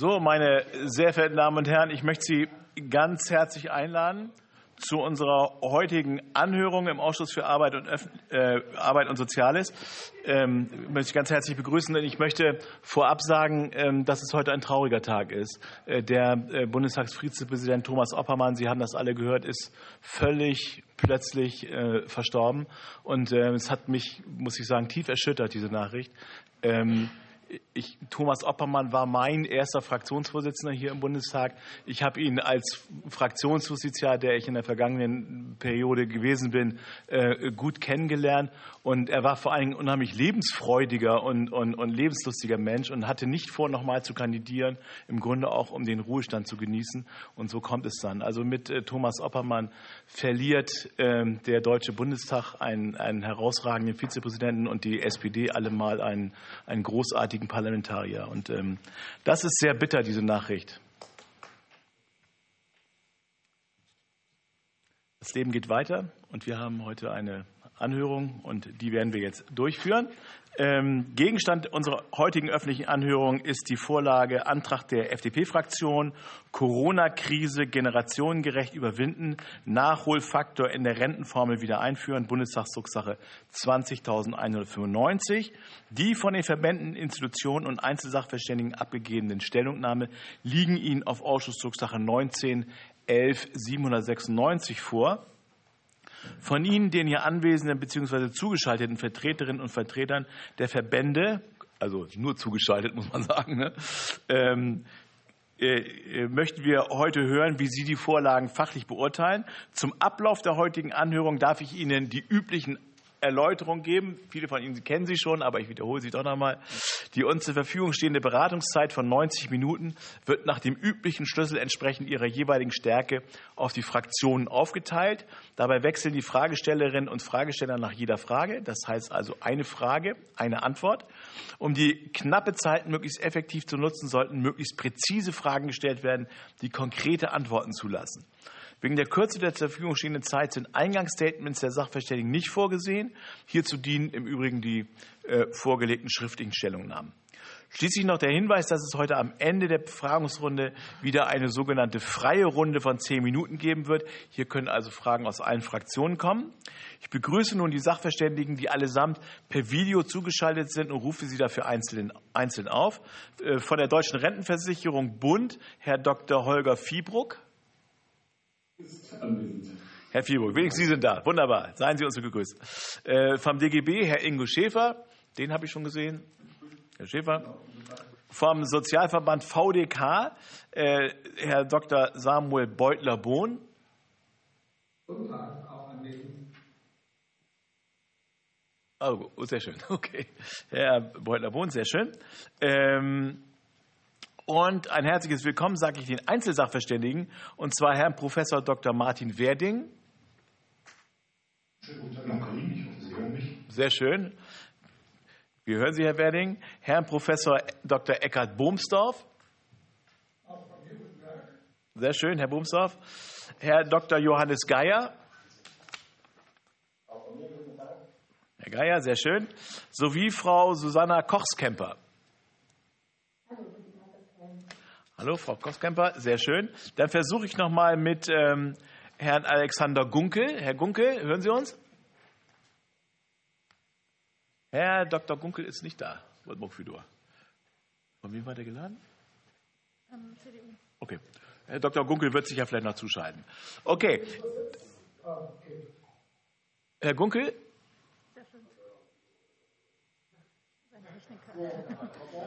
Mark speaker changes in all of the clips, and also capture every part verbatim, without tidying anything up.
Speaker 1: So, meine sehr verehrten Damen und Herren, ich möchte Sie ganz herzlich einladen zu unserer heutigen Anhörung im Ausschuss für Arbeit und, Öf äh, Arbeit und Soziales. Ähm, möchte ich ganz herzlich begrüßen, denn ich möchte vorab sagen, ähm, dass es heute ein trauriger Tag ist. Äh, der äh, Bundestagsvizepräsident Thomas Oppermann, Sie haben das alle gehört, ist völlig plötzlich äh, verstorben. Und äh, es hat mich, muss ich sagen, tief erschüttert, diese Nachricht. Ähm, Ich, Thomas Oppermann war mein erster Fraktionsvorsitzender hier im Bundestag. Ich habe ihn als Fraktionsjustiziar, der ich in der vergangenen Periode gewesen bin, gut kennengelernt. Und er war vor allen Dingen ein unheimlich lebensfreudiger und, und, und lebenslustiger Mensch und hatte nicht vor, nochmal zu kandidieren, im Grunde auch, um den Ruhestand zu genießen. Und so kommt es dann. Also mit Thomas Oppermann verliert äh, der Deutsche Bundestag einen, einen herausragenden Vizepräsidenten und die S P D allemal einen, einen großartigen Parlamentarier. Und ähm, das ist sehr bitter, diese Nachricht. Das Leben geht weiter und wir haben heute eine Anhörung und die werden wir jetzt durchführen. Ähm, Gegenstand unserer heutigen öffentlichen Anhörung ist die Vorlage Antrag der F D P-Fraktion Corona-Krise generationengerecht überwinden, Nachholfaktor in der Rentenformel wieder einführen, Bundestagsdrucksache zwanzigtausendeinhundertfünfundneunzig. Die von den Verbänden, Institutionen und Einzelsachverständigen abgegebenen Stellungnahmen liegen Ihnen auf Ausschussdrucksache neunzehn elf siebenhundertsechsundneunzig vor. Von Ihnen, den hier anwesenden bzw. zugeschalteten Vertreterinnen und Vertretern der Verbände, also nur zugeschaltet, muss man sagen, ne, ähm, äh, möchten wir heute hören, wie Sie die Vorlagen fachlich beurteilen. Zum Ablauf der heutigen Anhörung darf ich Ihnen die üblichen Erläuterung geben. Viele von Ihnen kennen sie schon, aber ich wiederhole sie doch noch einmal. Die uns zur Verfügung stehende Beratungszeit von neunzig Minuten wird nach dem üblichen Schlüssel entsprechend ihrer jeweiligen Stärke auf die Fraktionen aufgeteilt. Dabei wechseln die Fragestellerinnen und Fragesteller nach jeder Frage. Das heißt also eine Frage, eine Antwort. Um die knappe Zeit möglichst effektiv zu nutzen, sollten möglichst präzise Fragen gestellt werden, die konkrete Antworten zulassen. Wegen der Kürze der zur Verfügung stehenden Zeit sind Eingangsstatements der Sachverständigen nicht vorgesehen. Hierzu dienen im Übrigen die äh, vorgelegten schriftlichen Stellungnahmen. Schließlich noch der Hinweis, dass es heute am Ende der Befragungsrunde wieder eine sogenannte freie Runde von zehn Minuten geben wird. Hier können also Fragen aus allen Fraktionen kommen. Ich begrüße nun die Sachverständigen, die allesamt per Video zugeschaltet sind und rufe sie dafür einzeln, einzeln auf. Äh, von der Deutschen Rentenversicherung Bund, Herr Doktor Holger Viehbruck. Herr Viehbruck, wenigstens Sie sind da. Wunderbar. Seien Sie uns gegrüßt. Äh, vom D G B, Herr Ingo Schäfer. Den habe ich schon gesehen. Herr Schäfer. Vom Sozialverband V D K, äh, Herr Doktor Samuel Beutler-Bohn.
Speaker 2: Guten Tag, auch an mich.
Speaker 1: Oh, sehr schön. Okay. Herr Beutler-Bohn, sehr schön. Ähm, Und ein herzliches Willkommen sage ich den Einzelsachverständigen, und zwar Herrn Professor Doktor Martin Werding.
Speaker 3: Schönen guten Tag nach Berlin. Ich hoffe, Sie hören mich.
Speaker 1: Sehr schön. Wir hören Sie, Herr Werding. Herrn Professor Doktor Eckhard Bohmsdorf. Sehr schön, Herr Bohmsdorf. Herr Doktor Johannes Geier. Herr Geier, sehr schön. Sowie Frau Susanna Kochskemper. Hallo, Frau Kochskemper, sehr schön. Dann versuche ich noch mal mit ähm, Herrn Alexander Gunkel. Herr Gunkel, hören Sie uns? Herr Doktor Gunkel ist nicht da. Würzburg-Fidor. Von wem war der geladen?
Speaker 4: Um, C D U.
Speaker 1: Okay. Herr Doktor Gunkel wird sich ja vielleicht noch zuschalten. Okay. Herr Gunkel?
Speaker 4: Sehr schön. Seine Techniker.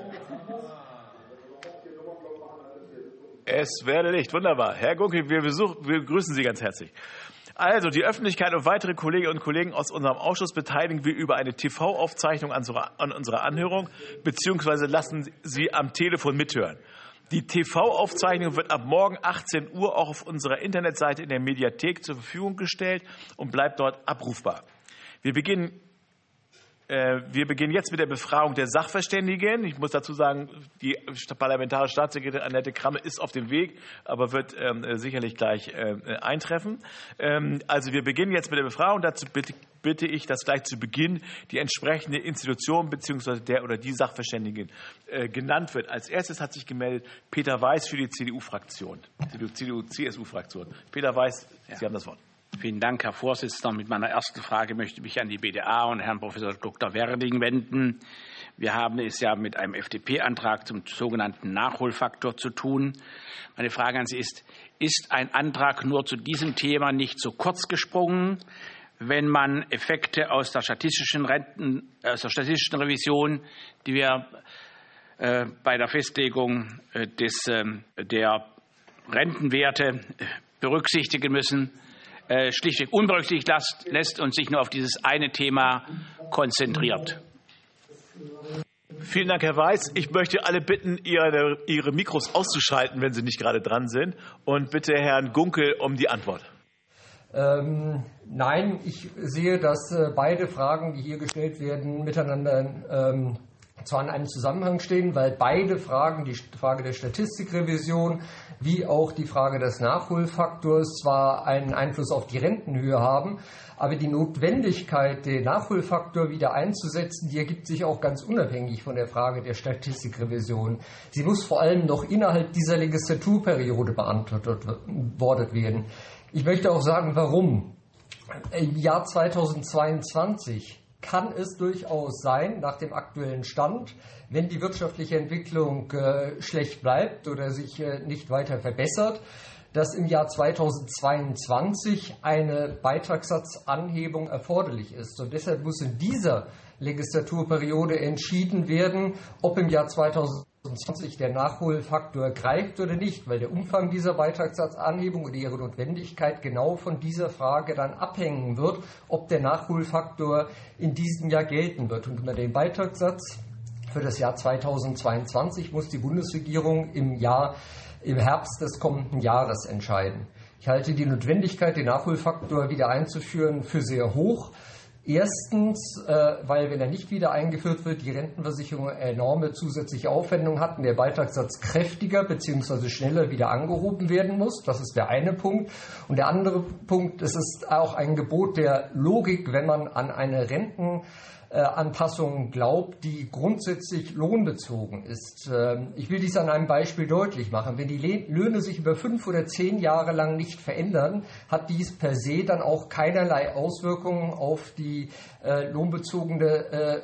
Speaker 1: Es werde Licht. Wunderbar. Herr Gunkel, wir, besuchen, wir begrüßen Sie ganz herzlich. Also, die Öffentlichkeit und weitere Kolleginnen und Kollegen aus unserem Ausschuss beteiligen wir über eine T V-Aufzeichnung an unserer Anhörung, beziehungsweise lassen Sie am Telefon mithören. Die T V-Aufzeichnung wird ab morgen achtzehn Uhr auch auf unserer Internetseite in der Mediathek zur Verfügung gestellt und bleibt dort abrufbar. Wir beginnen Wir beginnen jetzt mit der Befragung der Sachverständigen. Ich muss dazu sagen, die parlamentarische Staatssekretärin Annette Kramme ist auf dem Weg, aber wird ähm, sicherlich gleich äh, eintreffen. Ähm, also wir beginnen jetzt mit der Befragung. Dazu bitte, bitte ich, dass gleich zu Beginn die entsprechende Institution bzw. der oder die Sachverständigen äh, genannt wird. Als erstes hat sich gemeldet Peter Weiß für die C D U-Fraktion, C D U-C S U-Fraktion. Peter Weiß, Sie ja. haben das Wort.
Speaker 5: Vielen Dank, Herr Vorsitzender. Mit meiner ersten Frage möchte ich mich an die B D A und Herrn Professor Doktor Werding wenden. Wir haben es ja mit einem F D P-Antrag zum sogenannten Nachholfaktor zu tun. Meine Frage an Sie ist, ist ein Antrag nur zu diesem Thema nicht zu kurz gesprungen, wenn man Effekte aus der statistischen, Renten, aus der statistischen Revision, die wir äh, bei der Festlegung äh, des, äh, der Rentenwerte berücksichtigen müssen, äh, schlichtweg unberücksichtigt lässt und sich nur auf dieses eine Thema konzentriert?
Speaker 1: Vielen Dank, Herr Weiß. Ich möchte alle bitten, Ihre, Ihre Mikros auszuschalten, wenn Sie nicht gerade dran sind. Und bitte Herrn Gunkel um die Antwort.
Speaker 6: Ähm, nein, ich sehe, dass äh, beide Fragen, die hier gestellt werden, miteinander ähm, zwar in einem Zusammenhang stehen, weil beide Fragen, die Frage der Statistikrevision wie auch die Frage des Nachholfaktors, zwar einen Einfluss auf die Rentenhöhe haben, aber die Notwendigkeit, den Nachholfaktor wieder einzusetzen, die ergibt sich auch ganz unabhängig von der Frage der Statistikrevision. Sie muss vor allem noch innerhalb dieser Legislaturperiode beantwortet werden. Ich möchte auch sagen, warum. Im Jahr zweitausendzweiundzwanzig kann es durchaus sein, nach dem aktuellen Stand, wenn die wirtschaftliche Entwicklung äh, schlecht bleibt oder sich äh, nicht weiter verbessert, dass im Jahr zweitausendzweiundzwanzig eine Beitragssatzanhebung erforderlich ist. Und deshalb muss in dieser Legislaturperiode entschieden werden, ob im Jahr zweitausendzwanzig der Nachholfaktor greift oder nicht, weil der Umfang dieser Beitragssatzanhebung oder ihre Notwendigkeit genau von dieser Frage dann abhängen wird, ob der Nachholfaktor in diesem Jahr gelten wird. Und über den Beitragssatz für das Jahr zweitausendzweiundzwanzig muss die Bundesregierung im Jahr im Herbst des kommenden Jahres entscheiden. Ich halte die Notwendigkeit, den Nachholfaktor wieder einzuführen, für sehr hoch. Erstens, äh, weil, wenn er nicht wieder eingeführt wird, die Rentenversicherung enorme zusätzliche Aufwendungen hat und der Beitragssatz kräftiger bzw. schneller wieder angehoben werden muss. Das ist der eine Punkt. Und der andere Punkt, es ist auch ein Gebot der Logik, wenn man an eine Renten Anpassungen glaubt, die grundsätzlich lohnbezogen ist. Ich will dies an einem Beispiel deutlich machen. Wenn die Löhne sich über fünf oder zehn Jahre lang nicht verändern, hat dies per se dann auch keinerlei Auswirkungen auf die lohnbezogene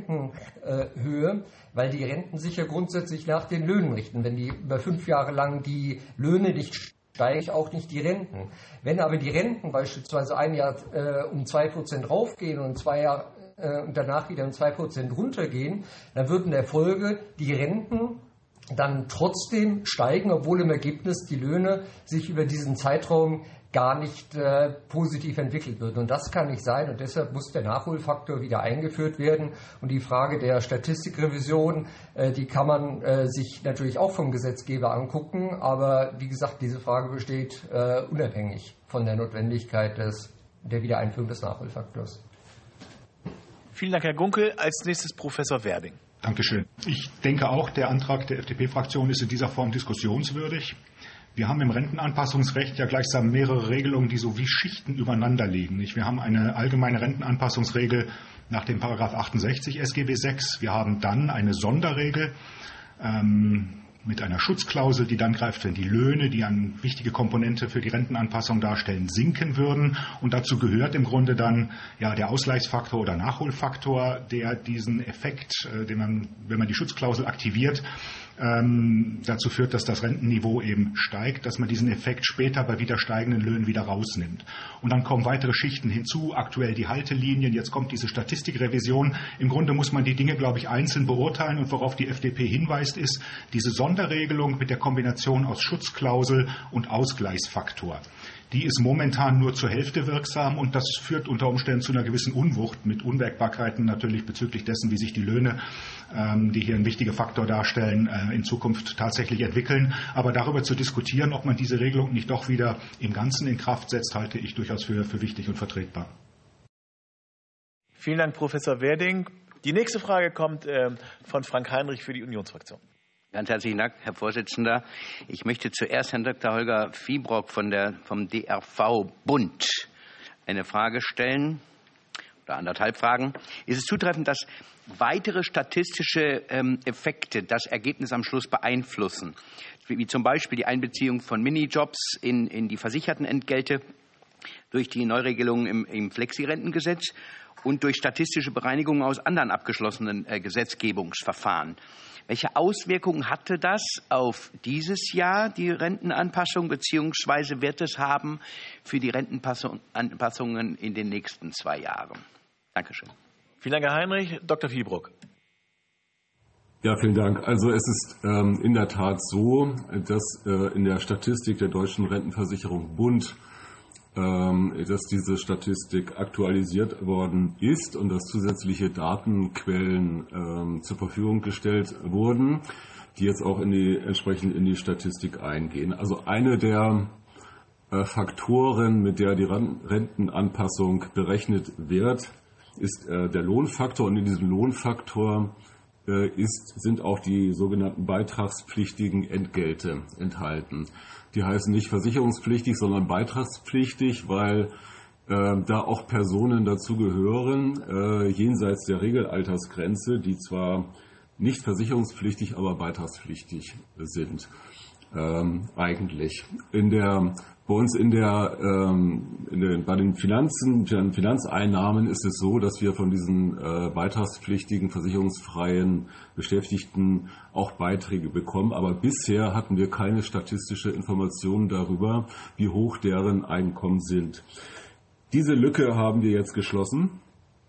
Speaker 6: Rentenhöhe, weil die Renten sich ja grundsätzlich nach den Löhnen richten. Wenn die über fünf Jahre lang die Löhne nicht steigen, auch nicht die Renten. Wenn aber die Renten beispielsweise ein Jahr um zwei Prozent raufgehen und zwei Jahre und danach wieder um zwei Prozent runtergehen, dann würden in der Folge die Renten dann trotzdem steigen, obwohl im Ergebnis die Löhne sich über diesen Zeitraum gar nicht äh, positiv entwickelt würden. Und das kann nicht sein und deshalb muss der Nachholfaktor wieder eingeführt werden. Und die Frage der Statistikrevision, äh, die kann man äh, sich natürlich auch vom Gesetzgeber angucken, aber wie gesagt, diese Frage besteht äh, unabhängig von der Notwendigkeit des, der Wiedereinführung des Nachholfaktors.
Speaker 1: Vielen Dank, Herr Gunkel. Als nächstes Professor Werding.
Speaker 3: Dankeschön. Ich denke auch, der Antrag der F D P-Fraktion ist in dieser Form diskussionswürdig. Wir haben im Rentenanpassungsrecht ja gleichsam mehrere Regelungen, die so wie Schichten übereinander liegen. Wir haben eine allgemeine Rentenanpassungsregel nach dem Paragraph achtundsechzig S G B sechs. Wir haben dann eine Sonderregel ähm, mit einer Schutzklausel, die dann greift, wenn die Löhne, die eine wichtige Komponente für die Rentenanpassung darstellen, sinken würden. Und dazu gehört im Grunde dann ja der Ausgleichsfaktor oder Nachholfaktor, der diesen Effekt, äh, den man, wenn man die Schutzklausel aktiviert, ähm, dazu führt, dass das Rentenniveau eben steigt, dass man diesen Effekt später bei wieder steigenden Löhnen wieder rausnimmt. Und dann kommen weitere Schichten hinzu, aktuell die Haltelinien, jetzt kommt diese Statistikrevision. Im Grunde muss man die Dinge, glaube ich, einzeln beurteilen und worauf die F D P hinweist, ist diese Sonderregelung mit der Kombination aus Schutzklausel und Ausgleichsfaktor. Die ist momentan nur zur Hälfte wirksam und das führt unter Umständen zu einer gewissen Unwucht mit Unwägbarkeiten natürlich bezüglich dessen, wie sich die Löhne, ähm, die hier ein wichtiger Faktor darstellen, äh, in Zukunft tatsächlich entwickeln. Aber darüber zu diskutieren, ob man diese Regelung nicht doch wieder im Ganzen in Kraft setzt, halte ich durchaus für, für wichtig und vertretbar.
Speaker 1: Vielen Dank, Professor Werding. Die nächste Frage kommt äh, von Frank Heinrich für die Unionsfraktion.
Speaker 7: Ganz herzlichen Dank, Herr Vorsitzender. Ich möchte zuerst Herrn Doktor Holger Fiebrock von der, vom D R V-Bund eine Frage stellen. oder anderthalb Fragen. Ist es zutreffend, dass weitere statistische ähm, Effekte das Ergebnis am Schluss beeinflussen, wie, wie zum Beispiel die Einbeziehung von Minijobs in, in die Versichertenentgelte durch die Neuregelungen im, im Flexirentengesetz und durch statistische Bereinigungen aus anderen abgeschlossenen äh, Gesetzgebungsverfahren? Welche Auswirkungen hatte das auf dieses Jahr, die Rentenanpassung, beziehungsweise wird es haben für die Rentenanpassungen in den nächsten zwei Jahren? Dankeschön.
Speaker 1: Vielen Dank, Herr Heinrich. Doktor Viehbruck.
Speaker 8: Ja, vielen Dank. Also es ist ähm, in der Tat so, dass äh, in der Statistik der Deutschen Rentenversicherung Bund, ähm, dass diese Statistik aktualisiert worden ist und dass zusätzliche Datenquellen ähm, zur Verfügung gestellt wurden, die jetzt auch in die, entsprechend in die Statistik eingehen. Also eine der äh, Faktoren, mit der die Rentenanpassung berechnet wird, ist äh, der Lohnfaktor, und in diesem Lohnfaktor äh, ist, sind auch die sogenannten beitragspflichtigen Entgelte enthalten. Die heißen nicht versicherungspflichtig, sondern beitragspflichtig, weil äh, da auch Personen dazu gehören, äh, jenseits der Regelaltersgrenze, die zwar nicht versicherungspflichtig, aber beitragspflichtig sind. Ähm, eigentlich. In der, bei uns in der, ähm, in der, bei den Finanzen, den Finanzeinnahmen ist es so, dass wir von diesen äh, beitragspflichtigen, versicherungsfreien Beschäftigten auch Beiträge bekommen. Aber bisher hatten wir keine statistische Information darüber, wie hoch deren Einkommen sind. Diese Lücke haben wir jetzt geschlossen.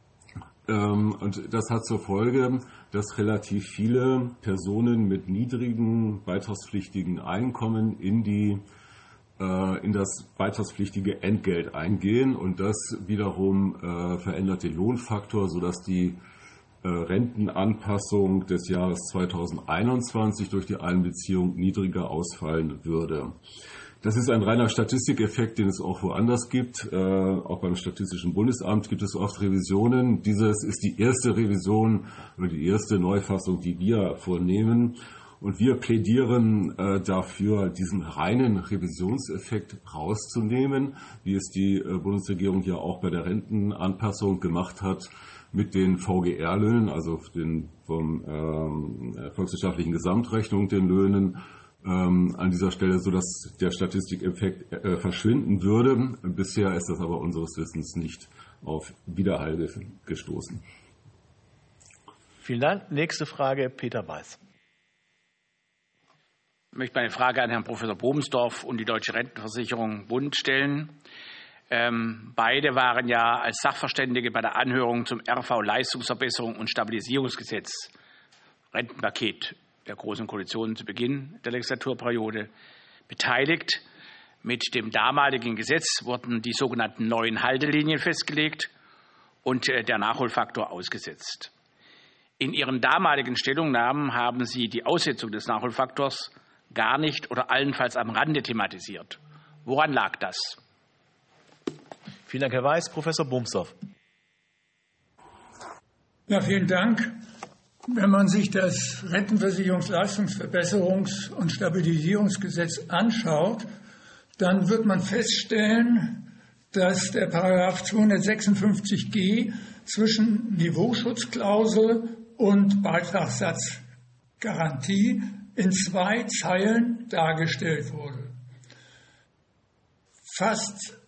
Speaker 8: Und das hat zur Folge, dass relativ viele Personen mit niedrigen beitragspflichtigen Einkommen in die in das beitragspflichtige Entgelt eingehen, und das wiederum verändert den Lohnfaktor, sodass die Rentenanpassung des Jahres zweitausendeinundzwanzig durch die Einbeziehung niedriger ausfallen würde. Das ist ein reiner Statistikeffekt, den es auch woanders gibt. Äh, auch beim Statistischen Bundesamt gibt es oft Revisionen. Dieses ist die erste Revision oder die erste Neufassung, die wir vornehmen. Und wir plädieren äh, dafür, diesen reinen Revisionseffekt rauszunehmen, wie es die äh, Bundesregierung ja auch bei der Rentenanpassung gemacht hat mit den V G R-Löhnen, also den vom ähm, volkswirtschaftlichen Gesamtrechnung, den Löhnen, an dieser Stelle, sodass der Statistikeffekt äh, verschwinden würde. Bisher ist das aber unseres Wissens nicht auf Widerhall gestoßen.
Speaker 1: Vielen Dank. Nächste Frage, Peter Weiß.
Speaker 5: Ich möchte meine Frage an Herrn Professor Bohmsdorf und die Deutsche Rentenversicherung Bund stellen. Ähm, beide waren ja als Sachverständige bei der Anhörung zum R V-Leistungsverbesserung und Stabilisierungsgesetz, Rentenpaket der Großen Koalition zu Beginn der Legislaturperiode, beteiligt. Mit dem damaligen Gesetz wurden die sogenannten neuen Haltelinien festgelegt und der Nachholfaktor ausgesetzt. In Ihren damaligen Stellungnahmen haben Sie die Aussetzung des Nachholfaktors gar nicht oder allenfalls am Rande thematisiert. Woran lag das?
Speaker 1: Vielen Dank, Herr Weiß. Professor Bohmsdorf.
Speaker 9: Ja, vielen Dank. Wenn man sich das Rentenversicherungsleistungsverbesserungs- und Stabilisierungsgesetz anschaut, dann wird man feststellen, dass der Paragraph zweihundertsechsundfünfzig G zwischen Niveauschutzklausel und Beitragssatzgarantie in zwei Zeilen dargestellt wurde. Fast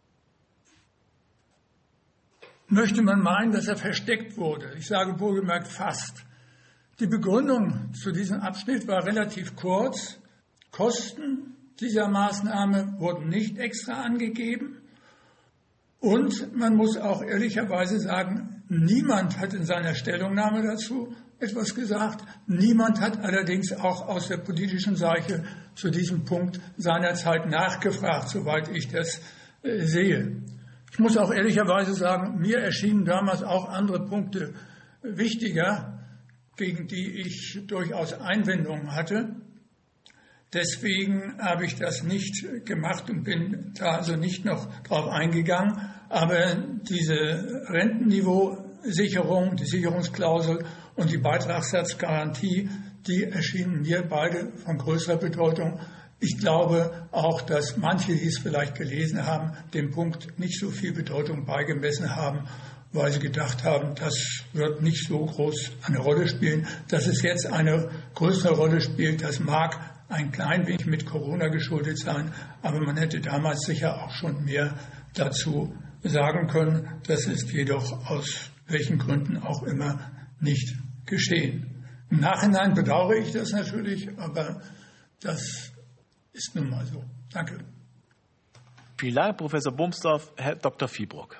Speaker 9: möchte man meinen, dass er versteckt wurde. Ich sage wohlgemerkt fast. Die Begründung zu diesem Abschnitt war relativ kurz. Kosten dieser Maßnahme wurden nicht extra angegeben. Und man muss auch ehrlicherweise sagen, niemand hat in seiner Stellungnahme dazu etwas gesagt. Niemand hat allerdings auch aus der politischen Seite zu diesem Punkt seinerzeit nachgefragt, soweit ich das äh, sehe. Ich muss auch ehrlicherweise sagen, mir erschienen damals auch andere Punkte wichtiger, gegen die ich durchaus Einwendungen hatte. Deswegen habe ich das nicht gemacht und bin da also nicht noch drauf eingegangen. Aber diese Rentenniveausicherung, die Sicherungsklausel und die Beitragssatzgarantie, die erschienen mir beide von größerer Bedeutung. Ich glaube auch, dass manche, die es vielleicht gelesen haben, dem Punkt nicht so viel Bedeutung beigemessen haben. weil sie gedacht haben, das wird nicht so groß eine Rolle spielen. Dass es jetzt eine größere Rolle spielt, das mag ein klein wenig mit Corona geschuldet sein, aber man hätte damals sicher auch schon mehr dazu sagen können. Das ist jedoch aus welchen Gründen auch immer nicht geschehen. Im Nachhinein bedauere ich das natürlich, aber das ist nun mal so. Danke.
Speaker 1: Vielen Dank, Professor Bumsdorf. Herr Doktor Viehbrock.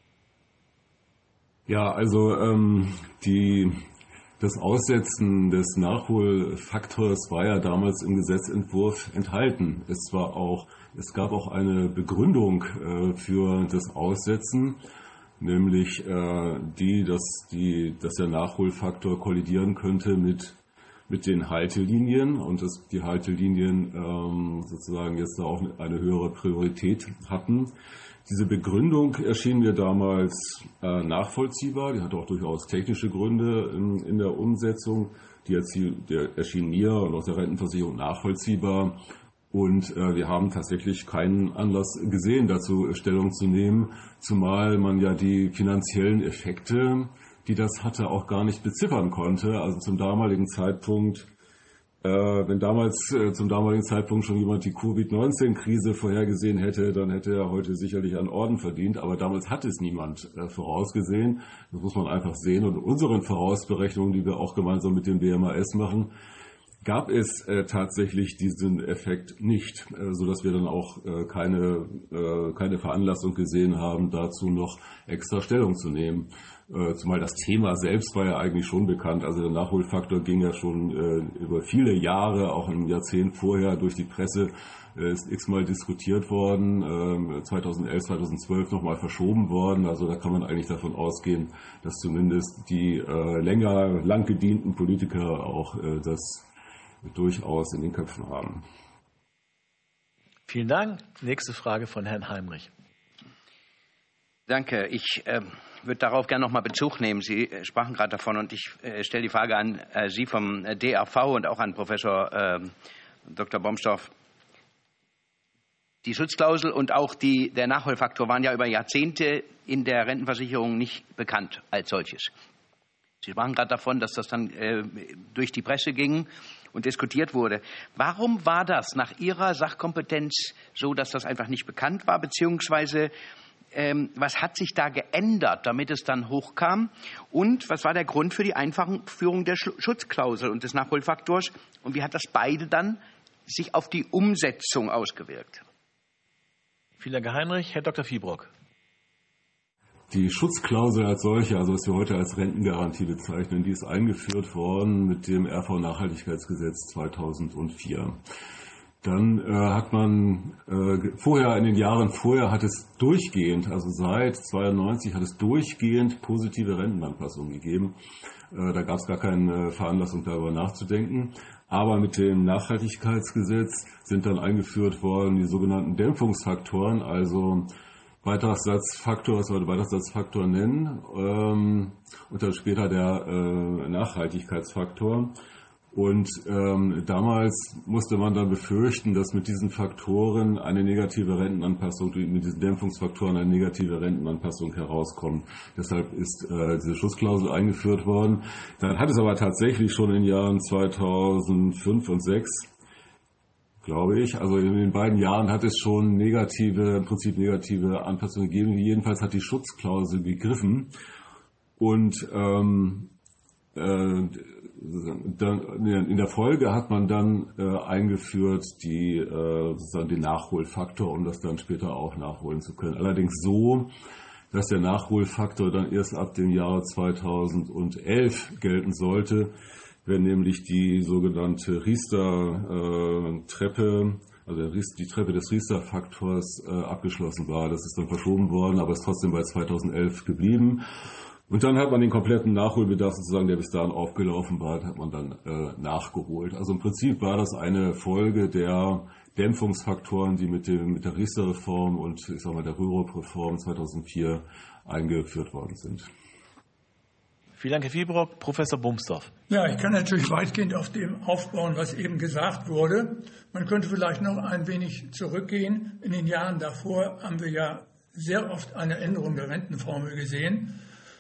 Speaker 8: Ja, also ähm, die, das Aussetzen des Nachholfaktors war ja damals im Gesetzentwurf enthalten. Es war auch, es gab auch eine Begründung äh, für das Aussetzen, nämlich äh, die, dass die, dass der Nachholfaktor kollidieren könnte mit mit den Haltelinien und dass die Haltelinien ähm, sozusagen jetzt da auch eine höhere Priorität hatten. Diese Begründung erschien mir damals äh, nachvollziehbar. Die hatte auch durchaus technische Gründe in, in der Umsetzung. Die, die erschien mir und auch der Rentenversicherung nachvollziehbar. Und äh, wir haben tatsächlich keinen Anlass gesehen, dazu Stellung zu nehmen, zumal man ja die finanziellen Effekte, die das hatte, auch gar nicht beziffern konnte. Also zum damaligen Zeitpunkt, äh, wenn damals äh, zum damaligen Zeitpunkt schon jemand die Covid neunzehn Krise vorhergesehen hätte, dann hätte er heute sicherlich einen Orden verdient. Aber damals hat es niemand äh, vorausgesehen. Das muss man einfach sehen. Und in unseren Vorausberechnungen, die wir auch gemeinsam mit dem B M A S machen, gab es äh, tatsächlich diesen Effekt nicht, äh, sodass wir dann auch äh, keine, äh, keine Veranlassung gesehen haben, dazu noch extra Stellung zu nehmen. Äh, zumal das Thema selbst war ja eigentlich schon bekannt. Also der Nachholfaktor ging ja schon äh, über viele Jahre, auch im Jahrzehnt vorher durch die Presse, äh, ist x-mal diskutiert worden, äh, zweitausendelf, zweitausendzwölf nochmal verschoben worden. Also da kann man eigentlich davon ausgehen, dass zumindest die äh, länger, lang gedienten Politiker auch äh, das durchaus in den Köpfen haben.
Speaker 1: Vielen Dank. Nächste Frage von Herrn Heimrich.
Speaker 7: Danke. Ich äh, würde darauf gerne noch mal Bezug nehmen. Sie äh, sprachen gerade davon und ich äh, stelle die Frage an äh, Sie vom D R V und auch an Professor äh, Doktor Bumsdorf. Die Schutzklausel und auch die, der Nachholfaktor waren ja über Jahrzehnte in der Rentenversicherung nicht bekannt als solches. Sie sprachen gerade davon, dass das dann äh, durch die Presse ging und diskutiert wurde. Warum war das nach Ihrer Sachkompetenz so, dass das einfach nicht bekannt war, beziehungsweise ähm, was hat sich da geändert, damit es dann hochkam? Und was war der Grund für die Einführung der Schutzklausel und des Nachholfaktors? Und wie hat das beide dann sich auf die Umsetzung ausgewirkt?
Speaker 1: Vielen Dank, Herr Heinrich. Herr Doktor Viehbrock.
Speaker 8: Die Schutzklausel als solche, also was wir heute als Rentengarantie bezeichnen, die ist eingeführt worden mit dem R V-Nachhaltigkeitsgesetz zweitausendvier. Dann äh, hat man äh, vorher, in den Jahren vorher hat es durchgehend, also seit zweiundneunzig hat es durchgehend positive Rentenanpassungen gegeben. Äh, da gab es gar keine Veranlassung, darüber nachzudenken. Aber mit dem Nachhaltigkeitsgesetz sind dann eingeführt worden die sogenannten Dämpfungsfaktoren, also Beitragssatzfaktor, was wir den Beitragssatzfaktor nennen, ähm, und dann später der äh, Nachhaltigkeitsfaktor. Und ähm, damals musste man dann befürchten, dass mit diesen Faktoren eine negative Rentenanpassung, mit diesen Dämpfungsfaktoren eine negative Rentenanpassung herauskommt. Deshalb ist äh, diese Schutzklausel eingeführt worden. Dann hat es aber tatsächlich schon in den Jahren zweitausendfünf und zweitausendsechs, glaube ich, also in den beiden Jahren hat es schon negative, im Prinzip negative Anpassungen gegeben. Jedenfalls hat die Schutzklausel gegriffen und ähm, äh, dann, in der Folge hat man dann äh, eingeführt die, äh, sozusagen den Nachholfaktor, um das dann später auch nachholen zu können. Allerdings so, dass der Nachholfaktor dann erst ab dem Jahre zweitausendelf gelten sollte, wenn nämlich die sogenannte Riester-Treppe, also die Treppe des Riester-Faktors äh, abgeschlossen war. Das ist dann verschoben worden, aber ist trotzdem bei zweitausendelf geblieben. Und dann hat man den kompletten Nachholbedarf sozusagen, der bis dahin aufgelaufen war, hat man dann äh, nachgeholt. Also im Prinzip war das eine Folge der Dämpfungsfaktoren, die mit, dem, mit der Riester-Reform und ich sag mal der Rürup-Reform zweitausendvier eingeführt worden sind.
Speaker 1: Vielen Dank, Herr Viehbrock. Professor Bumsdorf.
Speaker 9: Ja, ich kann natürlich weitgehend auf dem aufbauen, was eben gesagt wurde. Man könnte vielleicht noch ein wenig zurückgehen. In den Jahren davor haben wir ja sehr oft eine Änderung der Rentenformel gesehen.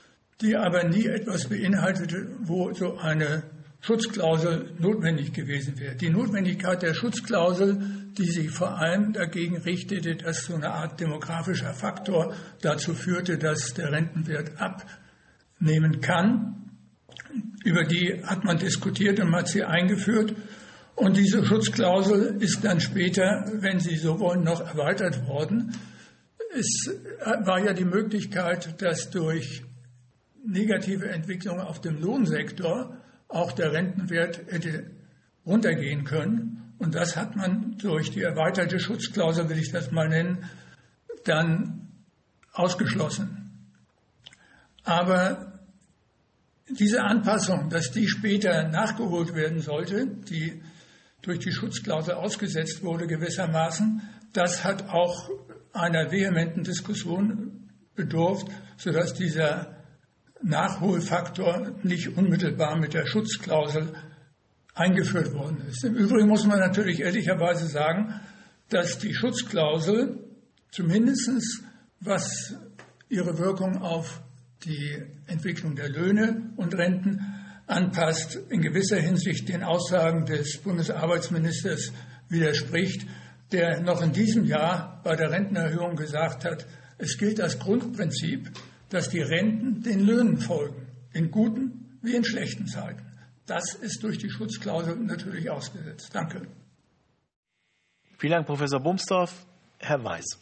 Speaker 9: die aber nie etwas beinhaltete, wo so eine Schutzklausel notwendig gewesen wäre. Die Notwendigkeit der Schutzklausel, die sich vor allem dagegen richtete, dass so eine Art demografischer Faktor dazu führte, dass der Rentenwert abnehmen kann, über die hat man diskutiert und hat sie eingeführt. Und diese Schutzklausel ist dann später, wenn Sie so wollen, noch erweitert worden. Es war ja die Möglichkeit, dass durch negative Entwicklungen auf dem Lohnsektor auch der Rentenwert hätte runtergehen können. Und das hat man durch die erweiterte Schutzklausel, will ich das mal nennen, dann ausgeschlossen. Aber diese Anpassung, dass die später nachgeholt werden sollte, die durch die Schutzklausel ausgesetzt wurde gewissermaßen, das hat auch einer vehementen Diskussion bedurft, sodass dieser Nachholfaktor nicht unmittelbar mit der Schutzklausel eingeführt worden ist. Im Übrigen muss man natürlich ehrlicherweise sagen, dass die Schutzklausel zumindest was ihre Wirkung auf die Entwicklung der Löhne und Renten anpasst, in gewisser Hinsicht den Aussagen des Bundesarbeitsministers widerspricht, der noch in diesem Jahr bei der Rentenerhöhung gesagt hat, es gilt das Grundprinzip, dass die Renten den Löhnen folgen, in guten wie in schlechten Zeiten. Das ist durch die Schutzklausel natürlich ausgesetzt. Danke.
Speaker 1: Vielen Dank, Professor Bumsdorf. Herr Weiß.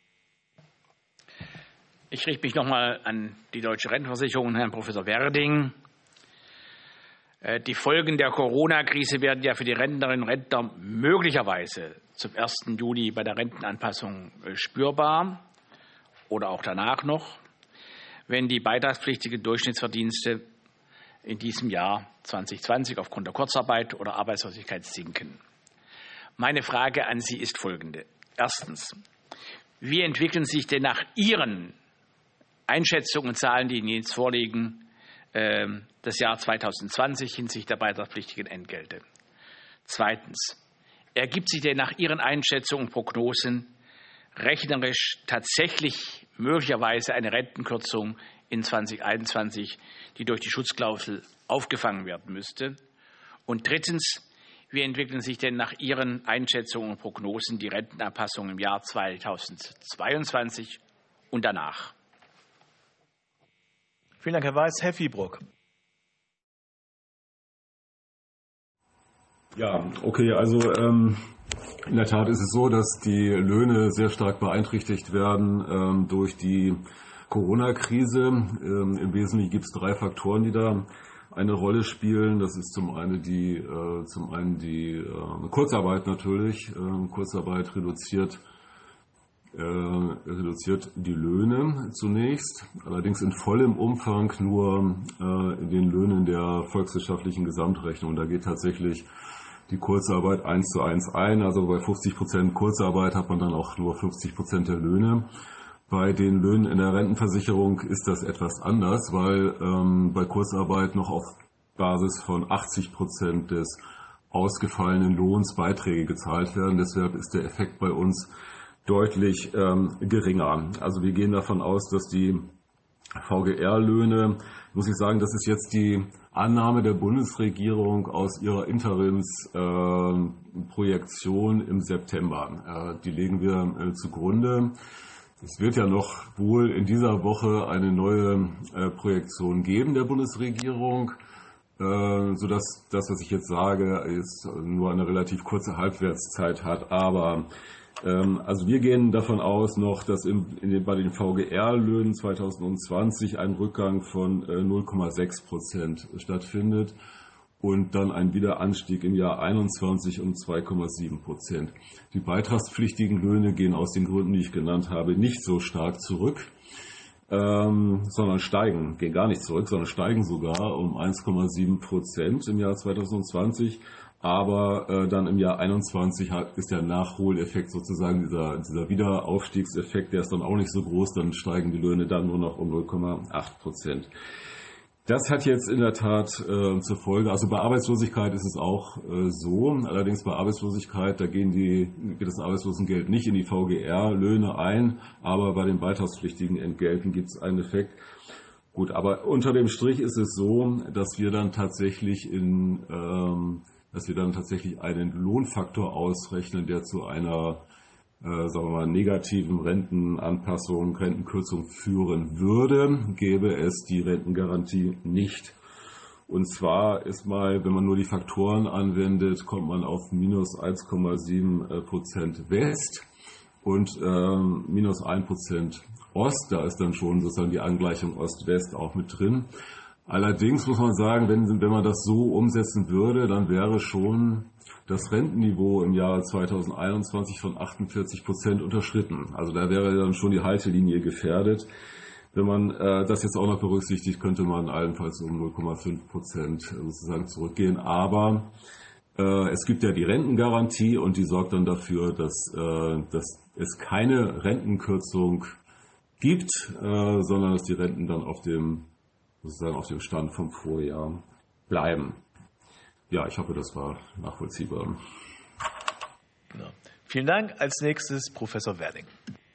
Speaker 5: Ich richte mich nochmal an die Deutsche Rentenversicherung und Herrn Professor Werding. Die Folgen der Corona-Krise werden ja für die Rentnerinnen und Rentner möglicherweise zum ersten Juli bei der Rentenanpassung spürbar oder auch danach noch, wenn die beitragspflichtigen Durchschnittsverdienste in diesem Jahr zwanzig zwanzig aufgrund der Kurzarbeit oder Arbeitslosigkeit sinken. Meine Frage an Sie ist folgende. Erstens, wie entwickeln sich denn nach Ihren Einschätzungen und Zahlen, die Ihnen jetzt vorliegen, das Jahr zweitausendzwanzig hinsichtlich der beitragspflichtigen Entgelte? Zweitens, ergibt sich denn nach Ihren Einschätzungen und Prognosen rechnerisch tatsächlich möglicherweise eine Rentenkürzung in zweitausendeinundzwanzig, die durch die Schutzklausel aufgefangen werden müsste? Und drittens, wie entwickeln sich denn nach Ihren Einschätzungen und Prognosen die Rentenanpassungen im Jahr zweitausendzweiundzwanzig und danach?
Speaker 1: Vielen Dank, Herr Weiß. Herr Viehbruck.
Speaker 8: Ja, okay, also ähm, in der Tat ist es so, dass die Löhne sehr stark beeinträchtigt werden ähm, durch die Corona-Krise. Ähm, Im Wesentlichen gibt es drei Faktoren, die da eine Rolle spielen. Das ist zum einen die, äh, zum einen die äh, Kurzarbeit natürlich. Ähm, Kurzarbeit reduziert äh, reduziert die Löhne zunächst, allerdings in vollem Umfang nur äh, in den Löhnen der volkswirtschaftlichen Gesamtrechnung. Da geht tatsächlich die Kurzarbeit eins zu eins ein. Also bei fünfzig Prozent Kurzarbeit hat man dann auch nur fünfzig Prozent der Löhne. Bei den Löhnen in der Rentenversicherung ist das etwas anders, weil ähm, bei Kurzarbeit noch auf Basis von achtzig Prozent des ausgefallenen Lohns Beiträge gezahlt werden. Deshalb ist der Effekt bei uns deutlich ähm, geringer. Also wir gehen davon aus, dass die V G R-Löhne, muss ich sagen, das ist jetzt die Annahme der Bundesregierung aus ihrer Interimsprojektion äh, im September. Äh, die legen wir äh, zugrunde. Es wird ja noch wohl in dieser Woche eine neue äh, Projektion geben der Bundesregierung, äh, sodass das, was ich jetzt sage, ist nur eine relativ kurze Halbwertszeit hat. Aber ähm, also wir gehen davon aus noch, dass im, in den, bei den V G R-Löhnen zweitausendzwanzig ein Rückgang von äh, null Komma sechs Prozent stattfindet und dann ein Wiederanstieg im Jahr einundzwanzig um zwei Komma sieben Prozent. Die beitragspflichtigen Löhne gehen aus den Gründen, die ich genannt habe, nicht so stark zurück, ähm, sondern steigen, gehen gar nicht zurück, sondern steigen sogar um eins Komma sieben Prozent im Jahr zweitausendzwanzig. Aber äh, dann im Jahr einundzwanzig hat, ist der Nachholeffekt sozusagen, dieser, dieser Wiederaufstiegseffekt, der ist dann auch nicht so groß, dann steigen die Löhne dann nur noch um null Komma acht Prozent. Das hat jetzt in der Tat äh, zur Folge, also bei Arbeitslosigkeit ist es auch äh, so, allerdings bei Arbeitslosigkeit, da gehen die, geht das Arbeitslosengeld nicht in die V G R-Löhne ein, aber bei den beitragspflichtigen Entgelten gibt es einen Effekt. Gut, aber unter dem Strich ist es so, dass wir dann tatsächlich in, ähm, dass wir dann tatsächlich einen Lohnfaktor ausrechnen, der zu einer, äh, sagen wir mal, negativen Rentenanpassung, Rentenkürzung führen würde, gäbe es die Rentengarantie nicht. Und zwar ist mal, wenn man nur die Faktoren anwendet, kommt man auf minus eins Komma sieben Prozent West und ähm, minus ein Prozent Ost. Da ist dann schon sozusagen die Angleichung Ost-West auch mit drin. Allerdings muss man sagen, wenn, wenn man das so umsetzen würde, dann wäre schon das Rentenniveau im Jahre zweitausendeinundzwanzig von achtundvierzig Prozent unterschritten. Also da wäre dann schon die Haltelinie gefährdet. Wenn man äh, das jetzt auch noch berücksichtigt, könnte man allenfalls um null Komma fünf Prozent sozusagen zurückgehen. Aber äh, es gibt ja die Rentengarantie und die sorgt dann dafür, dass, äh, dass es keine Rentenkürzung gibt, äh, sondern dass die Renten dann auf dem, sozusagen auf dem Stand vom Vorjahr bleiben. Ja, ich hoffe, das war nachvollziehbar.
Speaker 1: Genau. Vielen Dank. Als nächstes Professor Werding.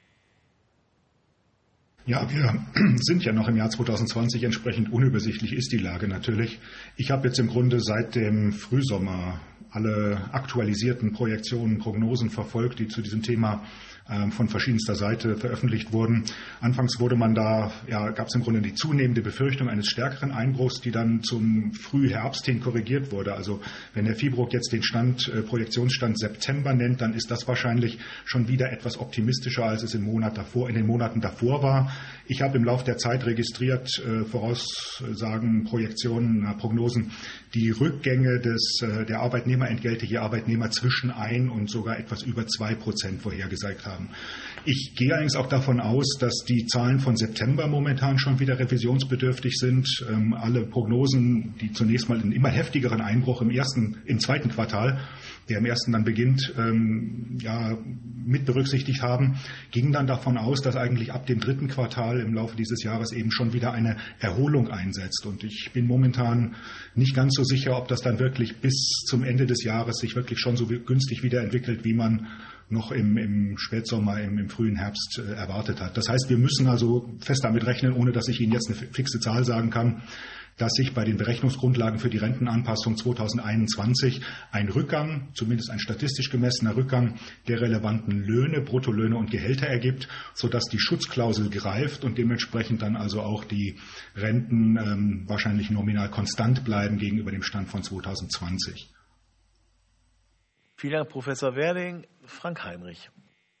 Speaker 3: Ja, wir sind ja noch im Jahr zweitausendzwanzig, entsprechend unübersichtlich ist die Lage natürlich. Ich habe jetzt im Grunde seit dem Frühsommer alle aktualisierten Projektionen, Prognosen verfolgt, die zu diesem Thema von verschiedenster Seite veröffentlicht wurden. Anfangs wurde man da, ja, gab es im Grunde die zunehmende Befürchtung eines stärkeren Einbruchs, die dann zum Frühherbst hin korrigiert wurde. Also wenn Herr Viehbrock jetzt den Stand, äh, Projektionsstand September nennt, dann ist das wahrscheinlich schon wieder etwas optimistischer, als es im Monat davor, in den Monaten davor war. Ich habe im Laufe der Zeit registriert, äh, Voraussagen, Projektionen, äh, Prognosen, die Rückgänge des, äh, der Arbeitnehmerentgelte je Arbeitnehmer zwischen ein und sogar etwas über zwei Prozent vorhergesagt haben. Ich gehe allerdings auch davon aus, dass die Zahlen von September momentan schon wieder revisionsbedürftig sind. Ähm, alle Prognosen, die zunächst mal einen immer heftigeren Einbruch im ersten, im zweiten Quartal, der im ersten dann beginnt, ähm, ja, mit berücksichtigt haben, gingen dann davon aus, dass eigentlich ab dem dritten Quartal im Laufe dieses Jahres eben schon wieder eine Erholung einsetzt. Und ich bin momentan nicht ganz so sicher, ob das dann wirklich bis zum Ende des Jahres sich wirklich schon so günstig wieder entwickelt, wie man noch im, im Spätsommer, im, im frühen Herbst äh, erwartet hat. Das heißt, wir müssen also fest damit rechnen, ohne dass ich Ihnen jetzt eine fixe Zahl sagen kann, dass sich bei den Berechnungsgrundlagen für die Rentenanpassung zweitausendeinundzwanzig ein Rückgang, zumindest ein statistisch gemessener Rückgang der relevanten Löhne, Bruttolöhne und Gehälter ergibt, sodass die Schutzklausel greift und dementsprechend dann also auch die Renten ähm, wahrscheinlich nominal konstant bleiben gegenüber dem Stand von zweitausendzwanzig.
Speaker 1: Vielen Dank, Professor Werding. Frank Heinrich.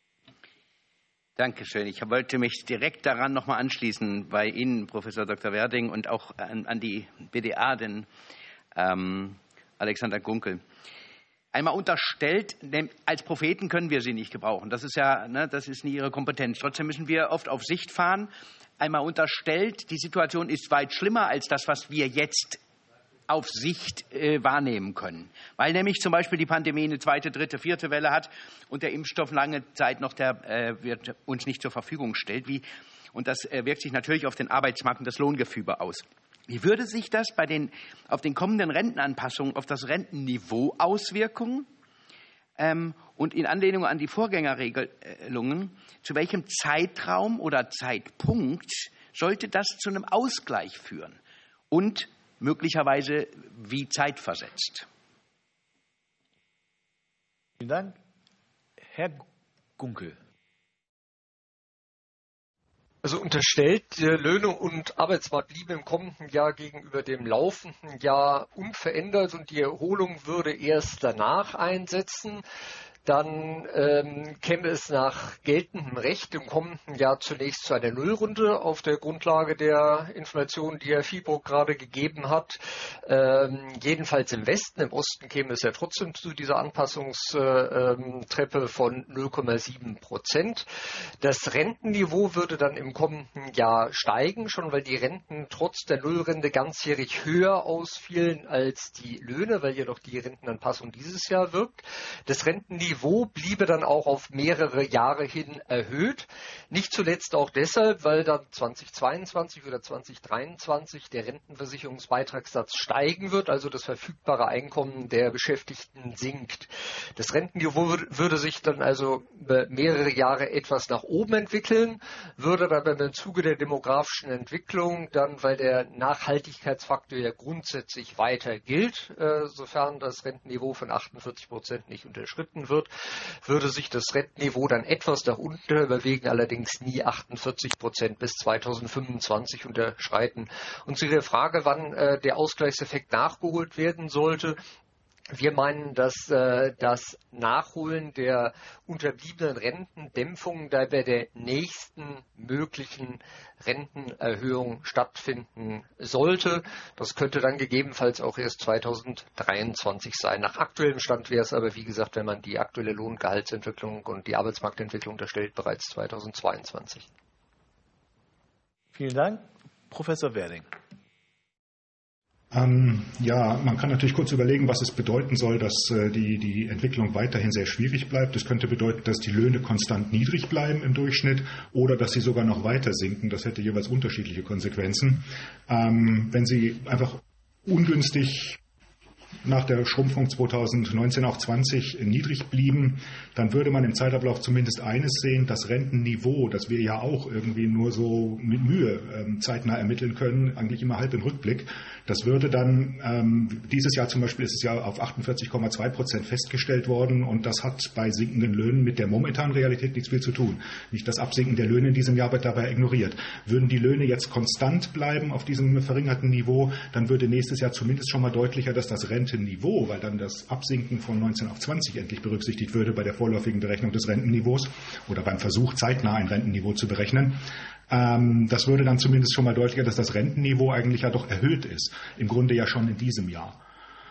Speaker 7: Dankeschön. Ich wollte mich direkt daran noch mal anschließen bei Ihnen, Professor Doktor Werding, und auch an, an die B D A, den ähm, Alexander Gunkel. Einmal unterstellt, als Propheten können wir sie nicht gebrauchen. Das ist ja, ne, das ist nie Ihre Kompetenz. Trotzdem müssen wir oft auf Sicht fahren. Einmal unterstellt, die Situation ist weit schlimmer als das, was wir jetzt auf Sicht äh, wahrnehmen können. Weil nämlich zum Beispiel die Pandemie eine zweite, dritte, vierte Welle hat und der Impfstoff lange Zeit noch der, äh, wird uns nicht zur Verfügung stellt. Wie, und das äh, wirkt sich natürlich auf den Arbeitsmarkt und das Lohngefüge aus. Wie würde sich das bei den, auf den kommenden Rentenanpassungen auf das Rentenniveau auswirken? Ähm, und in Anlehnung an die Vorgängerregelungen, zu welchem Zeitraum oder Zeitpunkt sollte das zu einem Ausgleich führen? Und möglicherweise wie zeitversetzt?
Speaker 1: Vielen Dank. Herr Gunkel.
Speaker 6: Also unterstellt, Löhne und Arbeitsmarkt blieben im kommenden Jahr gegenüber dem laufenden Jahr unverändert und die Erholung würde erst danach einsetzen. Dann ähm, käme es nach geltendem Recht im kommenden Jahr zunächst zu einer Nullrunde auf der Grundlage der Informationen, die Herr Viehbrock gerade gegeben hat. Ähm, jedenfalls im Westen, im Osten käme es ja trotzdem zu dieser Anpassungstreppe von null Komma sieben Prozent. Das Rentenniveau würde dann im kommenden Jahr steigen, schon weil die Renten trotz der Nullrente ganzjährig höher ausfielen als die Löhne, weil jedoch die Rentenanpassung dieses Jahr wirkt. Das Rentenniveau Niveau bliebe dann auch auf mehrere Jahre hin erhöht. Nicht zuletzt auch deshalb, weil dann zweitausendzweiundzwanzig oder zweitausenddreiundzwanzig der Rentenversicherungsbeitragssatz steigen wird, also das verfügbare Einkommen der Beschäftigten sinkt. Das Rentenniveau würde sich dann also mehrere Jahre etwas nach oben entwickeln, würde dann im Zuge der demografischen Entwicklung dann, weil der Nachhaltigkeitsfaktor ja grundsätzlich weiter gilt, äh, sofern das Rentenniveau von achtundvierzig Prozent nicht unterschritten wird, würde sich das Rentenniveau dann etwas nach unten bewegen, allerdings nie achtundvierzig Prozent bis zweitausendfünfundzwanzig unterschreiten. Und zu der Frage, wann äh, der Ausgleichseffekt nachgeholt werden sollte, wir meinen, dass äh, das Nachholen der unterbliebenen Rentendämpfung da bei der nächsten möglichen Rentenerhöhung stattfinden sollte. Das könnte dann gegebenenfalls auch erst zweitausenddreiundzwanzig sein. Nach aktuellem Stand wäre es aber, wie gesagt, wenn man die aktuelle Lohn- und Gehaltsentwicklung und die Arbeitsmarktentwicklung unterstellt, bereits zweitausendzweiundzwanzig.
Speaker 1: Vielen Dank. Professor Werding.
Speaker 3: Ähm, ja, man kann natürlich kurz überlegen, was es bedeuten soll, dass äh, die, die Entwicklung weiterhin sehr schwierig bleibt. Das könnte bedeuten, dass die Löhne konstant niedrig bleiben im Durchschnitt oder dass sie sogar noch weiter sinken. Das hätte jeweils unterschiedliche Konsequenzen. Ähm, wenn sie einfach ungünstig nach der Schrumpfung zweitausendneunzehn auf zwanzig niedrig blieben, dann würde man im Zeitablauf zumindest eines sehen: das Rentenniveau, das wir ja auch irgendwie nur so mit Mühe ähm, zeitnah ermitteln können, eigentlich immer halb im Rückblick. Das würde dann, ähm, dieses Jahr zum Beispiel ist es ja auf achtundvierzig Komma zwei Prozent festgestellt worden, und das hat bei sinkenden Löhnen mit der momentanen Realität nichts viel zu tun. Nicht das Absinken der Löhne in diesem Jahr wird dabei ignoriert. Würden die Löhne jetzt konstant bleiben auf diesem verringerten Niveau, dann würde nächstes Jahr zumindest schon mal deutlicher, dass das Rentenniveau, weil dann das Absinken von neunzehn auf zwanzig endlich berücksichtigt würde bei der vorläufigen Berechnung des Rentenniveaus oder beim Versuch, zeitnah ein Rentenniveau zu berechnen. Ähm, das würde dann zumindest schon mal deutlicher, dass das Rentenniveau eigentlich ja doch erhöht ist. Im Grunde ja schon in diesem Jahr.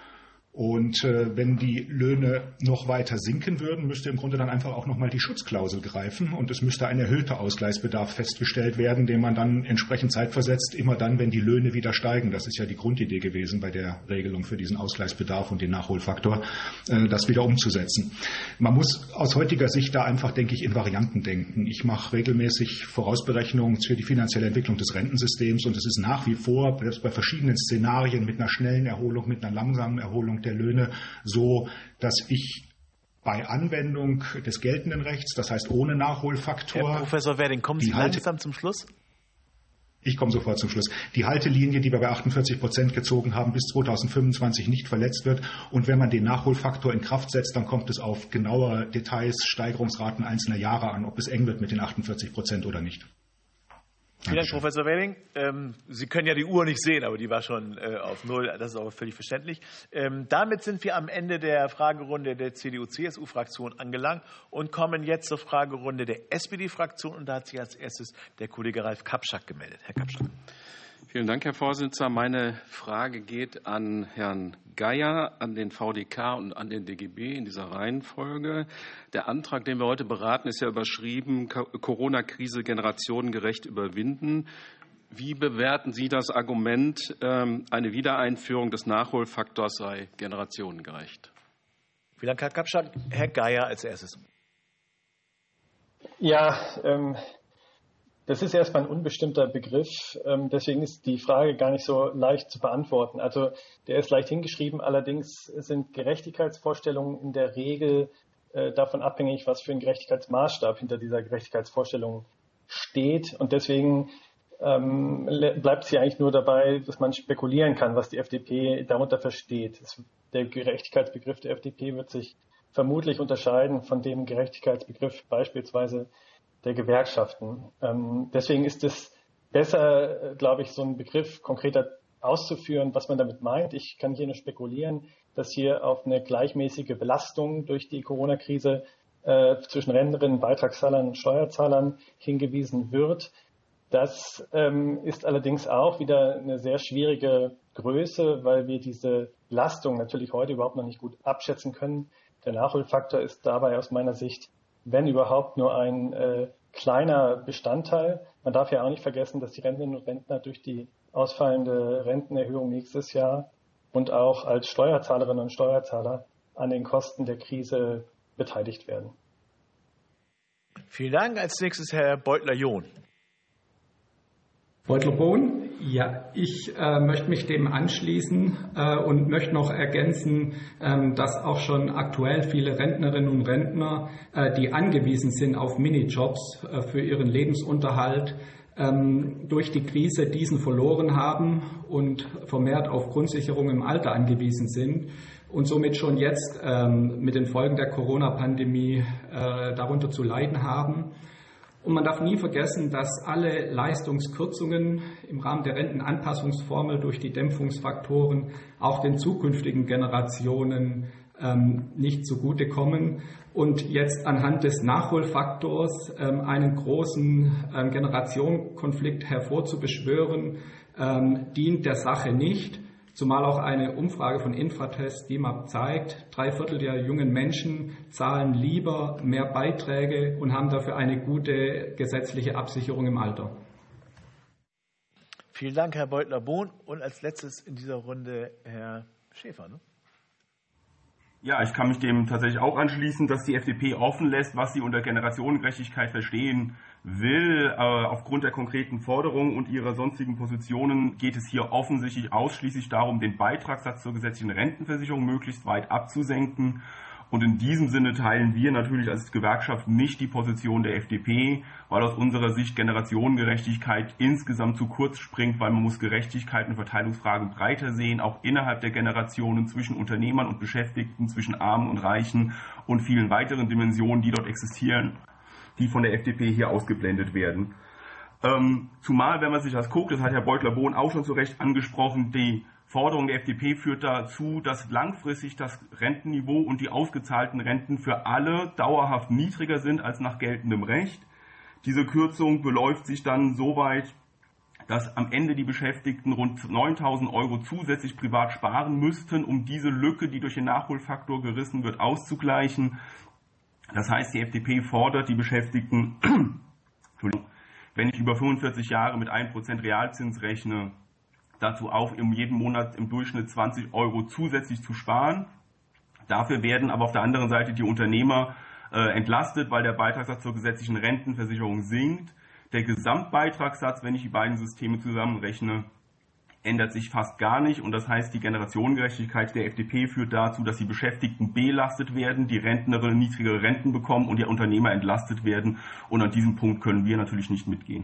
Speaker 3: Und äh, wenn die Löhne noch weiter sinken würden, müsste im Grunde dann einfach auch nochmal die Schutzklausel greifen, und es müsste ein erhöhter Ausgleichsbedarf festgestellt werden, den man dann entsprechend zeitversetzt, immer dann, wenn die Löhne wieder steigen. Das ist ja die Grundidee gewesen bei der Regelung für diesen Ausgleichsbedarf und den Nachholfaktor, äh, das wieder umzusetzen. Man muss aus heutiger Sicht da einfach, denke ich, in Varianten denken. Ich mache regelmäßig Vorausberechnungen für die finanzielle Entwicklung des Rentensystems, und es ist nach wie vor, selbst bei verschiedenen Szenarien mit einer schnellen Erholung, mit einer langsamen Erholung der Löhne, so, dass ich bei Anwendung des geltenden Rechts, das heißt ohne Nachholfaktor...
Speaker 1: Herr Professor Werding, kommen Sie langsam zum Schluss?
Speaker 3: Ich komme sofort zum Schluss. Die Haltelinie, die wir bei achtundvierzig Prozent gezogen haben, bis zweitausendfünfundzwanzig nicht verletzt wird. Und wenn man den Nachholfaktor in Kraft setzt, dann kommt es auf genauere Details, Steigerungsraten einzelner Jahre an, ob es eng wird mit den achtundvierzig Prozent oder nicht.
Speaker 1: Vielen Dank, Professor Werding. Ähm, Sie können ja die Uhr nicht sehen, aber die war schon äh, auf Null. Das ist aber völlig verständlich. Ähm, damit sind wir am Ende der Fragerunde der C D U C S U-Fraktion angelangt und kommen jetzt zur Fragerunde der S P D-Fraktion. Und da hat sich als erstes der Kollege Ralf Kapschak gemeldet. Herr Kapschak.
Speaker 10: Vielen Dank, Herr Vorsitzender. Meine Frage geht an Herrn Geier, an den V D K und an den D G B in dieser Reihenfolge. Der Antrag, den wir heute beraten, ist ja überschrieben, Corona-Krise generationengerecht überwinden. Wie bewerten Sie das Argument, eine Wiedereinführung des Nachholfaktors sei generationengerecht?
Speaker 1: Vielen Dank, Herr Kapschak. Herr Geier als erstes.
Speaker 11: Ja, ähm das ist erstmal ein unbestimmter Begriff, deswegen ist die Frage gar nicht so leicht zu beantworten. Also der ist leicht hingeschrieben, allerdings sind Gerechtigkeitsvorstellungen in der Regel davon abhängig, was für ein Gerechtigkeitsmaßstab hinter dieser Gerechtigkeitsvorstellung steht. Und deswegen ähm, bleibt es hier eigentlich nur dabei, dass man spekulieren kann, was die F D P darunter versteht. Der Gerechtigkeitsbegriff der F D P wird sich vermutlich unterscheiden von dem Gerechtigkeitsbegriff beispielsweise der Gewerkschaften. Ähm, deswegen ist es besser, glaube ich, so einen Begriff konkreter auszuführen, was man damit meint. Ich kann hier nur spekulieren, dass hier auf eine gleichmäßige Belastung durch die Corona-Krise äh, zwischen Rentnerinnen, Beitragszahlern und Steuerzahlern hingewiesen wird. Das ähm, ist allerdings auch wieder eine sehr schwierige Größe, weil wir diese Belastung natürlich heute überhaupt noch nicht gut abschätzen können. Der Nachholfaktor ist dabei aus meiner Sicht, wenn überhaupt, nur ein äh, kleiner Bestandteil. Man darf ja auch nicht vergessen, dass die Rentnerinnen und Rentner durch die ausfallende Rentenerhöhung nächstes Jahr und auch als Steuerzahlerinnen und Steuerzahler an den Kosten der Krise beteiligt werden.
Speaker 1: Vielen Dank. Als nächstes Herr Beutler-John.
Speaker 2: Beutler-Bohn, ja, ich äh, möchte mich dem anschließen äh, und möchte noch ergänzen, ähm, dass auch schon aktuell viele Rentnerinnen und Rentner, äh, die angewiesen sind auf Minijobs äh, für ihren Lebensunterhalt, ähm, durch die Krise diesen verloren haben und vermehrt auf Grundsicherung im Alter angewiesen sind und somit schon jetzt ähm, mit den Folgen der Corona-Pandemie äh, darunter zu leiden haben. Und man darf nie vergessen, dass alle Leistungskürzungen im Rahmen der Rentenanpassungsformel durch die Dämpfungsfaktoren auch den zukünftigen Generationen ähm, nicht zugutekommen und jetzt anhand des Nachholfaktors ähm, einen großen ähm, Generationenkonflikt hervorzubeschwören, ähm, dient der Sache nicht. Zumal auch eine Umfrage von Infratest, D I M A P, zeigt, drei Viertel der jungen Menschen zahlen lieber mehr Beiträge und haben dafür eine gute gesetzliche Absicherung im Alter.
Speaker 1: Vielen Dank, Herr Beutler-Bohn. Und als letztes in dieser Runde Herr Schäfer. Ne?
Speaker 12: Ja, ich kann mich dem tatsächlich auch anschließen, dass die F D P offen lässt, was sie unter Generationengerechtigkeit verstehen will. Äh, aufgrund der konkreten Forderungen und ihrer sonstigen Positionen geht es hier offensichtlich ausschließlich darum, den Beitragssatz zur gesetzlichen Rentenversicherung möglichst weit abzusenken. Und in diesem Sinne teilen wir natürlich als Gewerkschaft nicht die Position der F D P, weil aus unserer Sicht Generationengerechtigkeit insgesamt zu kurz springt, weil man muss Gerechtigkeit und Verteilungsfragen breiter sehen, auch innerhalb der Generationen, zwischen Unternehmern und Beschäftigten, zwischen Armen und Reichen und vielen weiteren Dimensionen, die dort existieren, die von der F D P hier ausgeblendet werden. Ähm, zumal, wenn man sich das guckt, das hat Herr Beutler-Bohn auch schon zu Recht angesprochen, die Forderung der F D P führt dazu, dass langfristig das Rentenniveau und die ausgezahlten Renten für alle dauerhaft niedriger sind als nach geltendem Recht. Diese Kürzung beläuft sich dann so weit, dass am Ende die Beschäftigten rund neuntausend Euro zusätzlich privat sparen müssten, um diese Lücke, die durch den Nachholfaktor gerissen wird, auszugleichen. Das heißt, die F D P fordert die Beschäftigten, wenn ich über fünfundvierzig Jahre mit ein Prozent Realzins rechne, dazu auf, in jedem Monat im Durchschnitt zwanzig Euro zusätzlich zu sparen. Dafür werden aber auf der anderen Seite die Unternehmer äh, entlastet, weil der Beitragssatz zur gesetzlichen Rentenversicherung sinkt. Der Gesamtbeitragssatz, wenn ich die beiden Systeme zusammenrechne, ändert sich fast gar nicht. Und das heißt, die Generationengerechtigkeit der F D P führt dazu, dass die Beschäftigten belastet werden, die Rentnerinnen niedrigere Renten bekommen und die Unternehmer entlastet werden. Und an diesem Punkt können wir natürlich nicht mitgehen.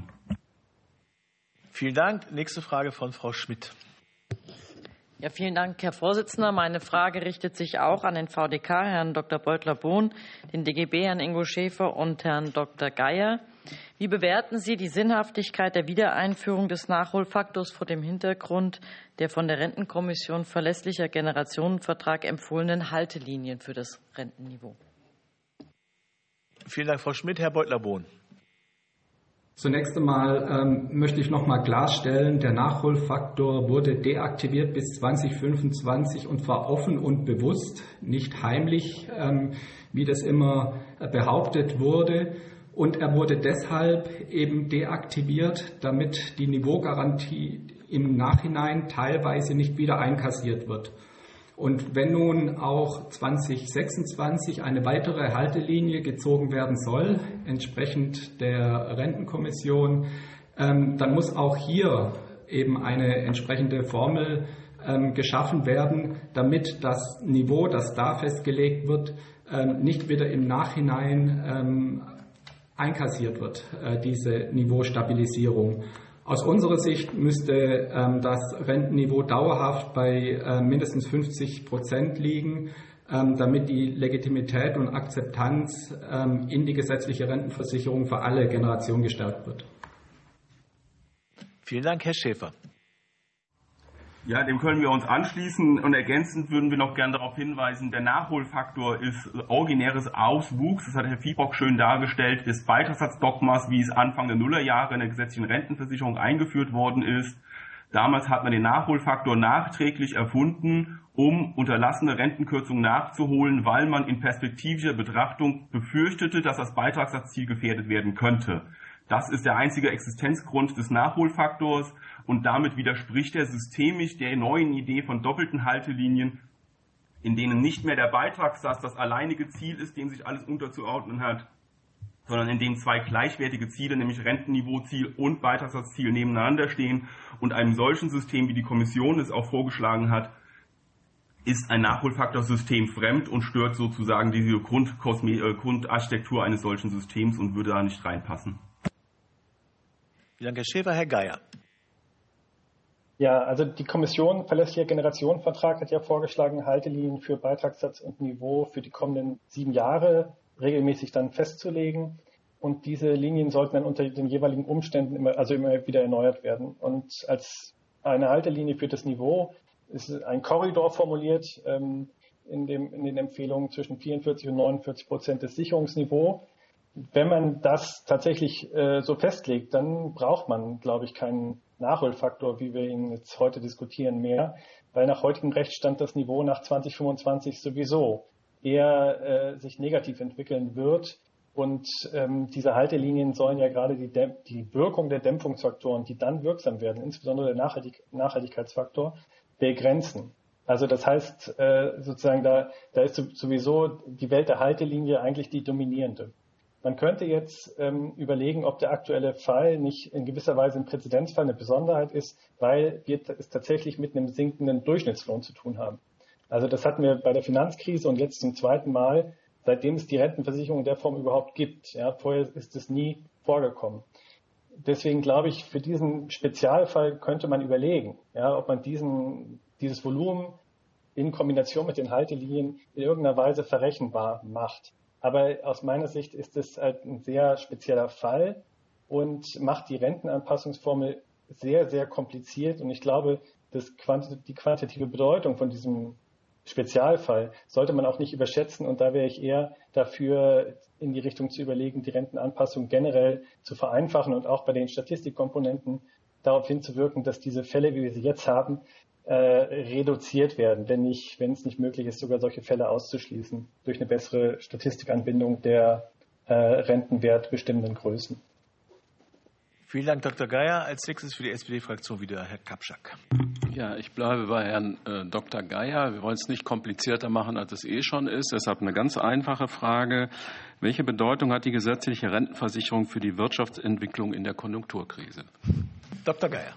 Speaker 1: Vielen Dank. Nächste Frage von Frau Schmidt.
Speaker 13: Ja, vielen Dank, Herr Vorsitzender. Meine Frage richtet sich auch an den V D K, Herrn Doktor Beutler-Bohn, den D G B, Herrn Ingo Schäfer und Herrn Doktor Geier. Wie bewerten Sie die Sinnhaftigkeit der Wiedereinführung des Nachholfaktors vor dem Hintergrund der von der Rentenkommission verlässlicher Generationenvertrag empfohlenen Haltelinien für das Rentenniveau?
Speaker 1: Vielen Dank, Frau Schmidt. Herr Beutler-Bohn.
Speaker 2: Zunächst einmal ähm, möchte ich noch mal klarstellen, der Nachholfaktor wurde deaktiviert bis zwanzig fünfundzwanzig und zwar offen und bewusst, nicht heimlich, ähm, wie das immer behauptet wurde. Und er wurde deshalb eben deaktiviert, damit die Niveaugarantie im Nachhinein teilweise nicht wieder einkassiert wird. Und wenn nun auch zwanzig sechsundzwanzig eine weitere Haltelinie gezogen werden soll, entsprechend der Rentenkommission, ähm, dann muss auch hier eben eine entsprechende Formel ähm, geschaffen werden, damit das Niveau, das da festgelegt wird, ähm, nicht wieder im Nachhinein ähm, einkassiert wird, äh, diese Niveaustabilisierung. Aus unserer Sicht müsste ähm, das Rentenniveau dauerhaft bei äh, mindestens fünfzig Prozent liegen, ähm, damit die Legitimität und Akzeptanz ähm, in die gesetzliche Rentenversicherung für alle Generationen gestärkt wird.
Speaker 1: Vielen Dank, Herr Schäfer.
Speaker 12: Ja, dem können wir uns anschließen und ergänzend würden wir noch gern darauf hinweisen, der Nachholfaktor ist originäres Auswuchs, das hat Herr Viehbock schön dargestellt, des Beitragssatzdockmas, wie es Anfang der Nullerjahre in der gesetzlichen Rentenversicherung eingeführt worden ist. Damals hat man den Nachholfaktor nachträglich erfunden, um unterlassene Rentenkürzungen nachzuholen, weil man in perspektivischer Betrachtung befürchtete, dass das Beitragssatzziel gefährdet werden könnte. Das ist der einzige Existenzgrund des Nachholfaktors und damit widerspricht er systemisch der neuen Idee von doppelten Haltelinien in denen nicht mehr der Beitragssatz das alleinige Ziel ist, dem sich alles unterzuordnen hat, sondern in denen zwei gleichwertige Ziele, nämlich Rentenniveauziel und Beitragssatzziel nebeneinander stehen. Und einem solchen System, wie die Kommission es auch vorgeschlagen hat, ist ein Nachholfaktorsystem fremd und stört sozusagen diese Grundarchitektur eines solchen Systems und würde da nicht reinpassen.
Speaker 1: Vielen Dank, Herr Schäfer. Herr Geier.
Speaker 11: Ja, also die Kommission Verlässlicher Generationenvertrag hat ja vorgeschlagen, Haltelinien für Beitragssatz und Niveau für die kommenden sieben Jahre regelmäßig dann festzulegen. Und diese Linien sollten dann unter den jeweiligen Umständen immer, also immer wieder erneuert werden. Und als eine Haltelinie für das Niveau ist ein Korridor formuliert ähm, in, dem, in den Empfehlungen zwischen vierundvierzig und neunundvierzig Prozent des Sicherungsniveaus. Wenn man das tatsächlich äh, so festlegt, dann braucht man, glaube ich, keinen Nachholfaktor, wie wir ihn jetzt heute diskutieren, mehr, weil nach heutigem Rechtsstand das Niveau nach zwanzig fünfundzwanzig sowieso eher äh, sich negativ entwickeln wird. Und ähm, diese Haltelinien sollen ja gerade die, die Wirkung der Dämpfungsfaktoren, die dann wirksam werden, insbesondere der Nachhaltig Nachhaltigkeitsfaktor, begrenzen. Also das heißt, äh, sozusagen, da, da ist sowieso die Welt der Haltelinie eigentlich die dominierende. Man könnte jetzt ähm, überlegen, ob der aktuelle Fall nicht in gewisser Weise ein Präzedenzfall, eine Besonderheit ist, weil wir es tatsächlich mit einem sinkenden Durchschnittslohn zu tun haben. Also das hatten wir bei der Finanzkrise und jetzt zum zweiten Mal, seitdem es die Rentenversicherung in der Form überhaupt gibt. Ja, vorher ist es nie vorgekommen. Deswegen glaube ich, für diesen Spezialfall könnte man überlegen, ja, ob man diesen, dieses Volumen in Kombination mit den Haltelinien in irgendeiner Weise verrechenbar macht. Aber aus meiner Sicht ist es halt ein sehr spezieller Fall und macht die Rentenanpassungsformel sehr, sehr kompliziert. Und ich glaube, das Quant- die quantitative Bedeutung von diesem Spezialfall sollte man auch nicht überschätzen. Und da wäre ich eher dafür, in die Richtung zu überlegen, die Rentenanpassung generell zu vereinfachen und auch bei den Statistikkomponenten darauf hinzuwirken, dass diese Fälle, wie wir sie jetzt haben, äh, reduziert werden, wenn nicht, wenn es nicht möglich ist, sogar solche Fälle auszuschließen durch eine bessere Statistikanbindung der äh, rentenwertbestimmenden Größen.
Speaker 1: Vielen Dank, Doktor Geier. Als nächstes für die S P D-Fraktion wieder Herr Kapschak.
Speaker 10: Ja, ich bleibe bei Herrn äh, Doktor Geier. Wir wollen es nicht komplizierter machen, als es eh schon ist. Deshalb eine ganz einfache Frage. Welche Bedeutung hat die gesetzliche Rentenversicherung für die Wirtschaftsentwicklung in der Konjunkturkrise?
Speaker 1: Doktor Geier.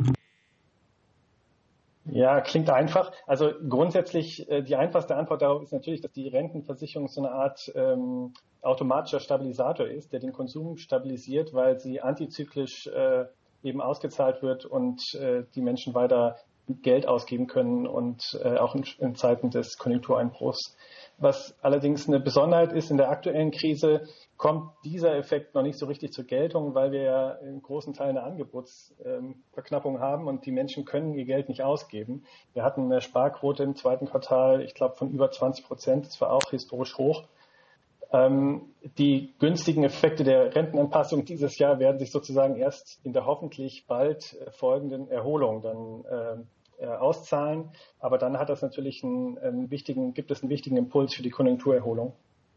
Speaker 11: Ja, klingt einfach. Also grundsätzlich äh, die einfachste Antwort darauf ist natürlich, dass die Rentenversicherung so eine Art ähm, automatischer Stabilisator ist, der den Konsum stabilisiert, weil sie antizyklisch äh, eben ausgezahlt wird und äh, die Menschen weiter Geld ausgeben können und äh, auch in, in Zeiten des Konjunktureinbruchs. Was allerdings eine Besonderheit ist in der aktuellen Krise, kommt dieser Effekt noch nicht so richtig zur Geltung, weil wir ja in großen Teilen eine Angebotsverknappung ähm, haben und die Menschen können ihr Geld nicht ausgeben. Wir hatten eine Sparquote im zweiten Quartal, ich glaube, von über zwanzig Prozent. Das war auch historisch hoch. Ähm, die günstigen Effekte der Rentenanpassung dieses Jahr werden sich sozusagen erst in der hoffentlich bald folgenden Erholung dann äh, auszahlen. Aber dann hat das natürlich einen, einen wichtigen, gibt es einen wichtigen Impuls für die Konjunkturerholung.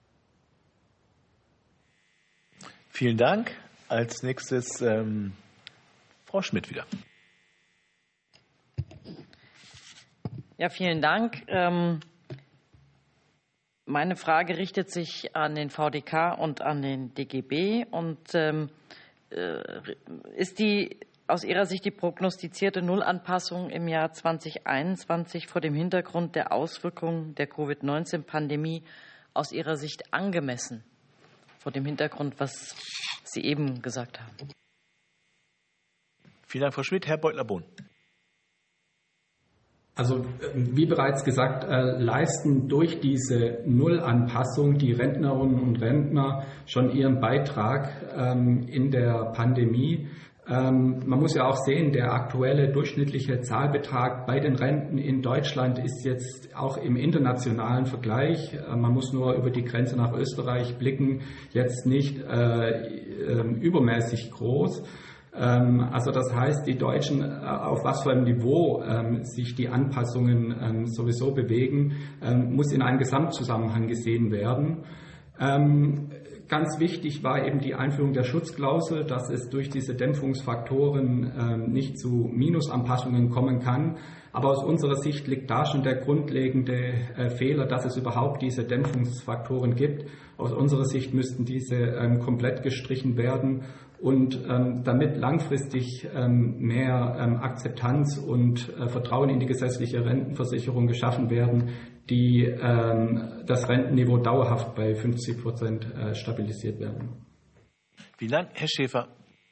Speaker 1: Vielen Dank. Als nächstes ähm, Frau Schmidt wieder.
Speaker 13: Ja, vielen Dank. Ähm, meine Frage richtet sich an den V D K und an den D G B. Und ähm, äh, ist die aus Ihrer Sicht die prognostizierte Nullanpassung im Jahr zweitausendeinundzwanzig vor dem Hintergrund der Auswirkungen der Covid neunzehn Pandemie aus Ihrer Sicht angemessen? Vor dem Hintergrund, was Sie eben gesagt haben.
Speaker 1: Vielen Dank, Frau Schmidt. Herr Beutler-Bohn.
Speaker 2: Also wie bereits gesagt, äh, leisten durch diese Nullanpassung die Rentnerinnen und Rentner schon ihren Beitrag ähm, in der Pandemie. Ähm, man muss ja auch sehen, der aktuelle durchschnittliche Zahlbetrag bei den Renten in Deutschland ist jetzt auch im internationalen Vergleich, äh, man muss nur über die Grenze nach Österreich blicken, jetzt nicht äh, äh, übermäßig groß. Ähm, also das heißt, die Deutschen, äh, auf was für einem Niveau ähm, sich die Anpassungen ähm, sowieso bewegen, ähm, muss in einem Gesamtzusammenhang gesehen werden. Ähm, Ganz wichtig war eben die Einführung der Schutzklausel, dass es durch diese Dämpfungsfaktoren äh, nicht zu Minusanpassungen kommen kann. Aber aus unserer Sicht liegt da schon der grundlegende äh, Fehler, dass es überhaupt diese Dämpfungsfaktoren gibt. Aus unserer Sicht müssten diese ähm, komplett gestrichen werden. Und ähm, damit langfristig ähm, mehr ähm, Akzeptanz und äh, Vertrauen in die gesetzliche Rentenversicherung geschaffen werden, die ähm, das Rentenniveau dauerhaft bei fünfzig Prozent äh, stabilisiert werden.
Speaker 1: Vielen Dank, Herr Schäfer.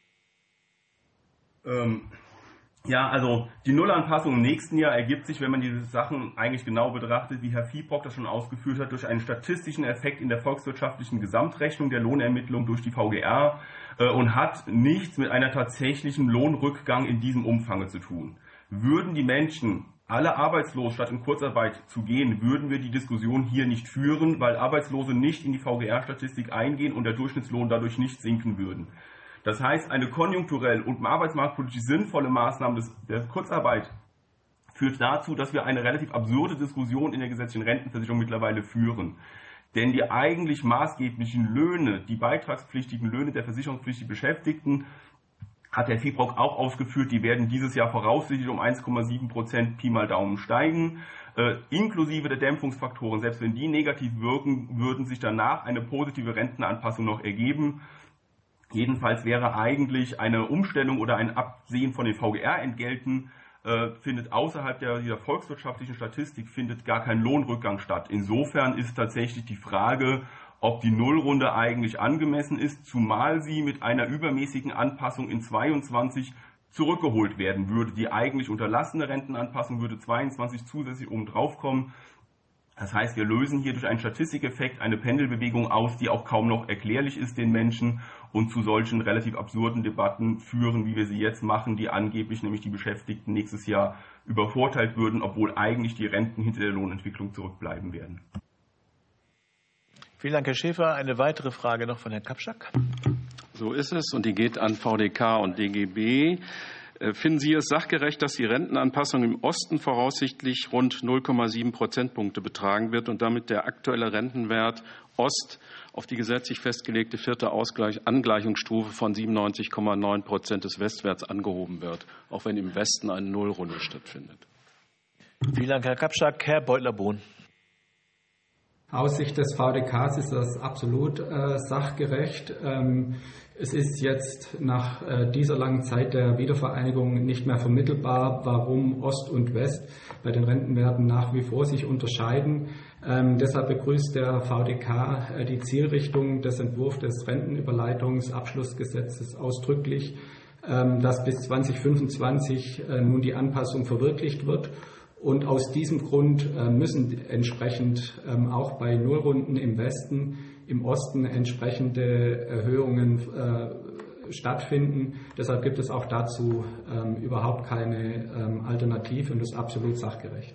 Speaker 12: Ähm, ja, also die Nullanpassung im nächsten Jahr ergibt sich, wenn man diese Sachen eigentlich genau betrachtet, wie Herr Viehbrock das schon ausgeführt hat, durch einen statistischen Effekt in der volkswirtschaftlichen Gesamtrechnung der Lohnermittlung durch die V G R äh, und hat nichts mit einer tatsächlichen Lohnrückgang in diesem Umfang zu tun. Würden die Menschen alle arbeitslos statt in Kurzarbeit zu gehen, würden wir die Diskussion hier nicht führen, weil Arbeitslose nicht in die V G R-Statistik eingehen und der Durchschnittslohn dadurch nicht sinken würden. Das heißt, eine konjunkturell und arbeitsmarktpolitisch sinnvolle Maßnahme des, der Kurzarbeit führt dazu, dass wir eine relativ absurde Diskussion in der gesetzlichen Rentenversicherung mittlerweile führen. Denn die eigentlich maßgeblichen Löhne, die beitragspflichtigen Löhne der versicherungspflichtigen Beschäftigten, hat Herr Viehbrock auch ausgeführt, die werden dieses Jahr voraussichtlich um eins Komma sieben Prozent Pi mal Daumen steigen. Äh, inklusive der Dämpfungsfaktoren, selbst wenn die negativ wirken, würden sich danach eine positive Rentenanpassung noch ergeben. Jedenfalls wäre eigentlich eine Umstellung oder ein Absehen von den V G R-Entgelten äh, findet außerhalb der, der volkswirtschaftlichen Statistik findet gar kein Lohnrückgang statt. Insofern ist tatsächlich die Frage, ob die Nullrunde eigentlich angemessen ist, zumal sie mit einer übermäßigen Anpassung in zweiundzwanzig zurückgeholt werden würde. Die eigentlich unterlassene Rentenanpassung würde zweiundzwanzig zusätzlich oben drauf kommen. Das heißt, wir lösen hier durch einen Statistikeffekt eine Pendelbewegung aus, die auch kaum noch erklärlich ist den Menschen und zu solchen relativ absurden Debatten führen, wie wir sie jetzt machen, die angeblich nämlich die Beschäftigten nächstes Jahr übervorteilt würden, obwohl eigentlich die Renten hinter der Lohnentwicklung zurückbleiben werden.
Speaker 1: Vielen Dank, Herr Schäfer. Eine weitere Frage noch von Herrn Kapschak.
Speaker 10: So ist es, und die geht an V D K und D G B. Finden Sie es sachgerecht, dass die Rentenanpassung im Osten voraussichtlich rund null Komma sieben Prozentpunkte betragen wird und damit der aktuelle Rentenwert Ost auf die gesetzlich festgelegte vierte Ausgleich- Angleichungsstufe von siebenundneunzig Komma neun Prozent des Westwerts angehoben wird, auch wenn im Westen eine Nullrunde stattfindet?
Speaker 1: Vielen Dank, Herr Kapschak. Herr Beutler-Bohn.
Speaker 2: Aus Sicht des V D Ks ist das absolut äh, sachgerecht. Ähm, es ist jetzt nach äh, dieser langen Zeit der Wiedervereinigung nicht mehr vermittelbar, warum Ost und West bei den Rentenwerten nach wie vor sich unterscheiden. Ähm, deshalb begrüßt der V D K äh, die Zielrichtung des Entwurfs des Rentenüberleitungsabschlussgesetzes ausdrücklich, ähm, dass bis zweitausendfünfundzwanzig äh, nun die Anpassung verwirklicht wird. Und aus diesem Grund müssen entsprechend auch bei Nullrunden im Westen, im Osten entsprechende Erhöhungen stattfinden. Deshalb gibt es auch dazu überhaupt keine Alternative und ist absolut sachgerecht.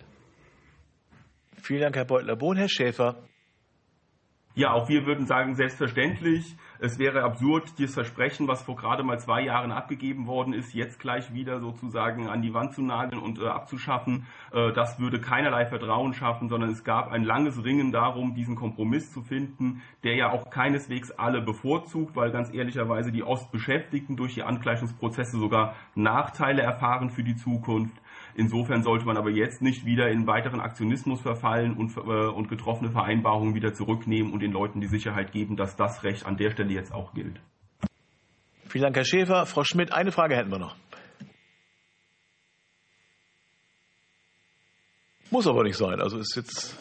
Speaker 1: Vielen Dank, Herr Beutler-Bohn. Herr Schäfer.
Speaker 12: Ja, auch wir würden sagen, selbstverständlich. Es wäre absurd, dieses Versprechen, was vor gerade mal zwei Jahren abgegeben worden ist, jetzt gleich wieder sozusagen an die Wand zu nageln und äh, abzuschaffen. Äh, das würde keinerlei Vertrauen schaffen, sondern es gab ein langes Ringen darum, diesen Kompromiss zu finden, der ja auch keineswegs alle bevorzugt, weil ganz ehrlicherweise die Ostbeschäftigten durch die Angleichungsprozesse sogar Nachteile erfahren für die Zukunft. Insofern sollte man aber jetzt nicht wieder in weiteren Aktionismus verfallen und, äh, und getroffene Vereinbarungen wieder zurücknehmen und den Leuten die Sicherheit geben, dass das Recht an der Stelle jetzt auch gilt.
Speaker 1: Vielen Dank, Herr Schäfer. Frau Schmidt, eine Frage hätten wir noch. Muss aber nicht sein. Also ist jetzt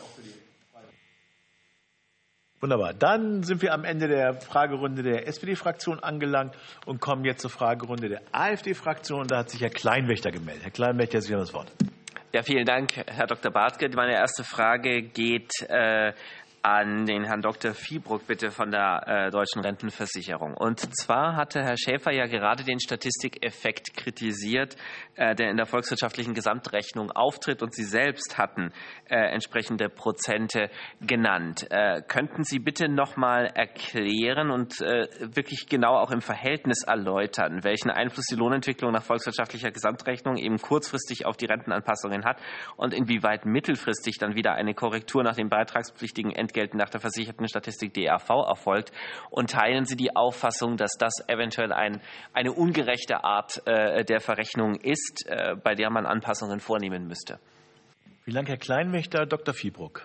Speaker 1: wunderbar. Dann sind wir am Ende der Fragerunde der S P D-Fraktion angelangt und kommen jetzt zur Fragerunde der A f D-Fraktion. Da hat sich Herr Kleinwächter gemeldet. Herr Kleinwächter, Sie haben das Wort.
Speaker 14: Ja, vielen Dank, Herr Doktor Bartke. Meine erste Frage geht äh, an den Herrn Doktor Viehbrock, bitte, von der äh, Deutschen Rentenversicherung. Und zwar hatte Herr Schäfer ja gerade den Statistikeffekt kritisiert, äh, der in der volkswirtschaftlichen Gesamtrechnung auftritt, und Sie selbst hatten äh, entsprechende Prozente genannt. Äh, könnten Sie bitte noch mal erklären und äh, wirklich genau auch im Verhältnis erläutern, welchen Einfluss die Lohnentwicklung nach volkswirtschaftlicher Gesamtrechnung eben kurzfristig auf die Rentenanpassungen hat und inwieweit mittelfristig dann wieder eine Korrektur nach den beitragspflichtigen Entgelten Entgelten nach der Versichertenstatistik D A V erfolgt? Und teilen Sie die Auffassung, dass das eventuell ein, eine ungerechte Art äh, der Verrechnung ist, äh, bei der man Anpassungen vornehmen müsste?
Speaker 1: Vielen Dank, Herr Kleinwächter. Doktor Viehbruck.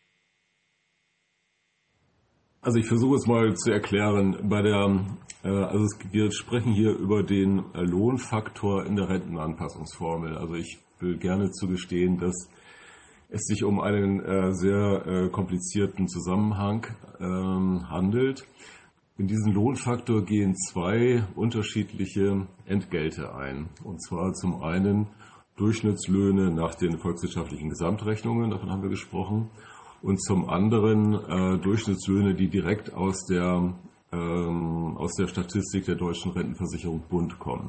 Speaker 8: Also ich versuche es mal zu erklären. Bei der, äh, also es, wir sprechen hier über den äh, Lohnfaktor in der Rentenanpassungsformel. Also ich will gerne zugestehen, dass es sich um einen äh, sehr äh, komplizierten Zusammenhang ähm, handelt. In diesen Lohnfaktor gehen zwei unterschiedliche Entgelte ein. Und zwar zum einen Durchschnittslöhne nach den volkswirtschaftlichen Gesamtrechnungen, davon haben wir gesprochen. Und zum anderen äh, Durchschnittslöhne, die direkt aus der, ähm, aus der Statistik der Deutschen Rentenversicherung Bund kommen.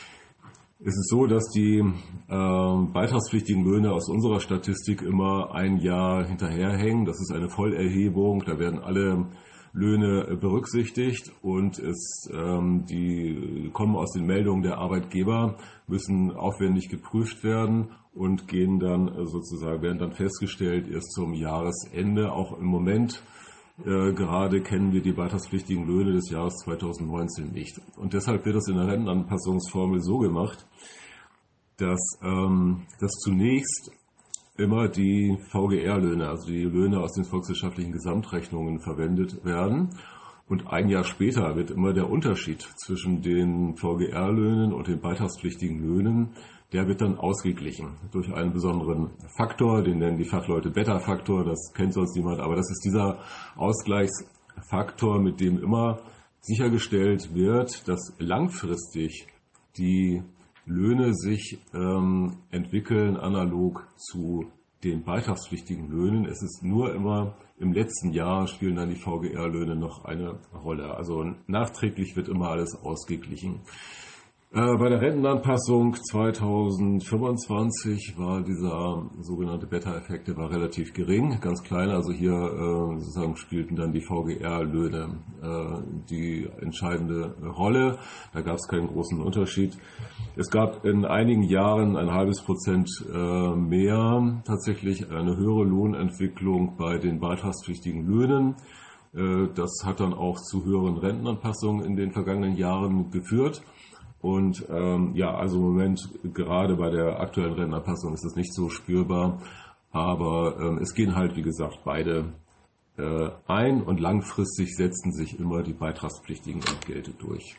Speaker 8: Es ist so, dass die äh, beitragspflichtigen Löhne aus unserer Statistik immer ein Jahr hinterherhängen. Das ist eine Vollerhebung, da werden alle Löhne berücksichtigt und es, ähm, die kommen aus den Meldungen der Arbeitgeber, müssen aufwendig geprüft werden und gehen dann sozusagen, werden dann festgestellt erst zum Jahresende. Auch im Moment äh, gerade kennen wir die beitragspflichtigen Löhne des Jahres zweitausendneunzehn nicht. Und deshalb wird das in der Rentenanpassungsformel so gemacht, dass, ähm, dass zunächst immer die V G R-Löhne, also die Löhne aus den volkswirtschaftlichen Gesamtrechnungen verwendet werden. Und ein Jahr später wird immer der Unterschied zwischen den V G R-Löhnen und den beitragspflichtigen Löhnen, der wird dann ausgeglichen durch einen besonderen Faktor, den nennen die Fachleute Beta-Faktor, das kennt sonst niemand, aber das ist dieser Ausgleichsfaktor, mit dem immer sichergestellt wird, dass langfristig die Löhne sich ähm, entwickeln analog zu den beitragspflichtigen Löhnen. Es ist nur immer im letzten Jahr spielen dann die V G R-Löhne noch eine Rolle. Also nachträglich wird immer alles ausgeglichen. Äh, bei der Rentenanpassung zweitausendfünfundzwanzig war dieser sogenannte Beta-Effekt, der war relativ gering, ganz klein. Also hier äh, sozusagen spielten dann die V G R-Löhne äh, die entscheidende Rolle. Da gab es keinen großen Unterschied. Es gab in einigen Jahren ein halbes Prozent äh, mehr, tatsächlich eine höhere Lohnentwicklung bei den beitragspflichtigen Löhnen. Äh, das hat dann auch zu höheren Rentenanpassungen in den vergangenen Jahren geführt. Und ähm, ja, also im Moment, gerade bei der aktuellen Rentenanpassung ist das nicht so spürbar. Aber ähm, es gehen halt, wie gesagt, beide äh, ein und langfristig setzen sich immer die beitragspflichtigen Entgelte durch.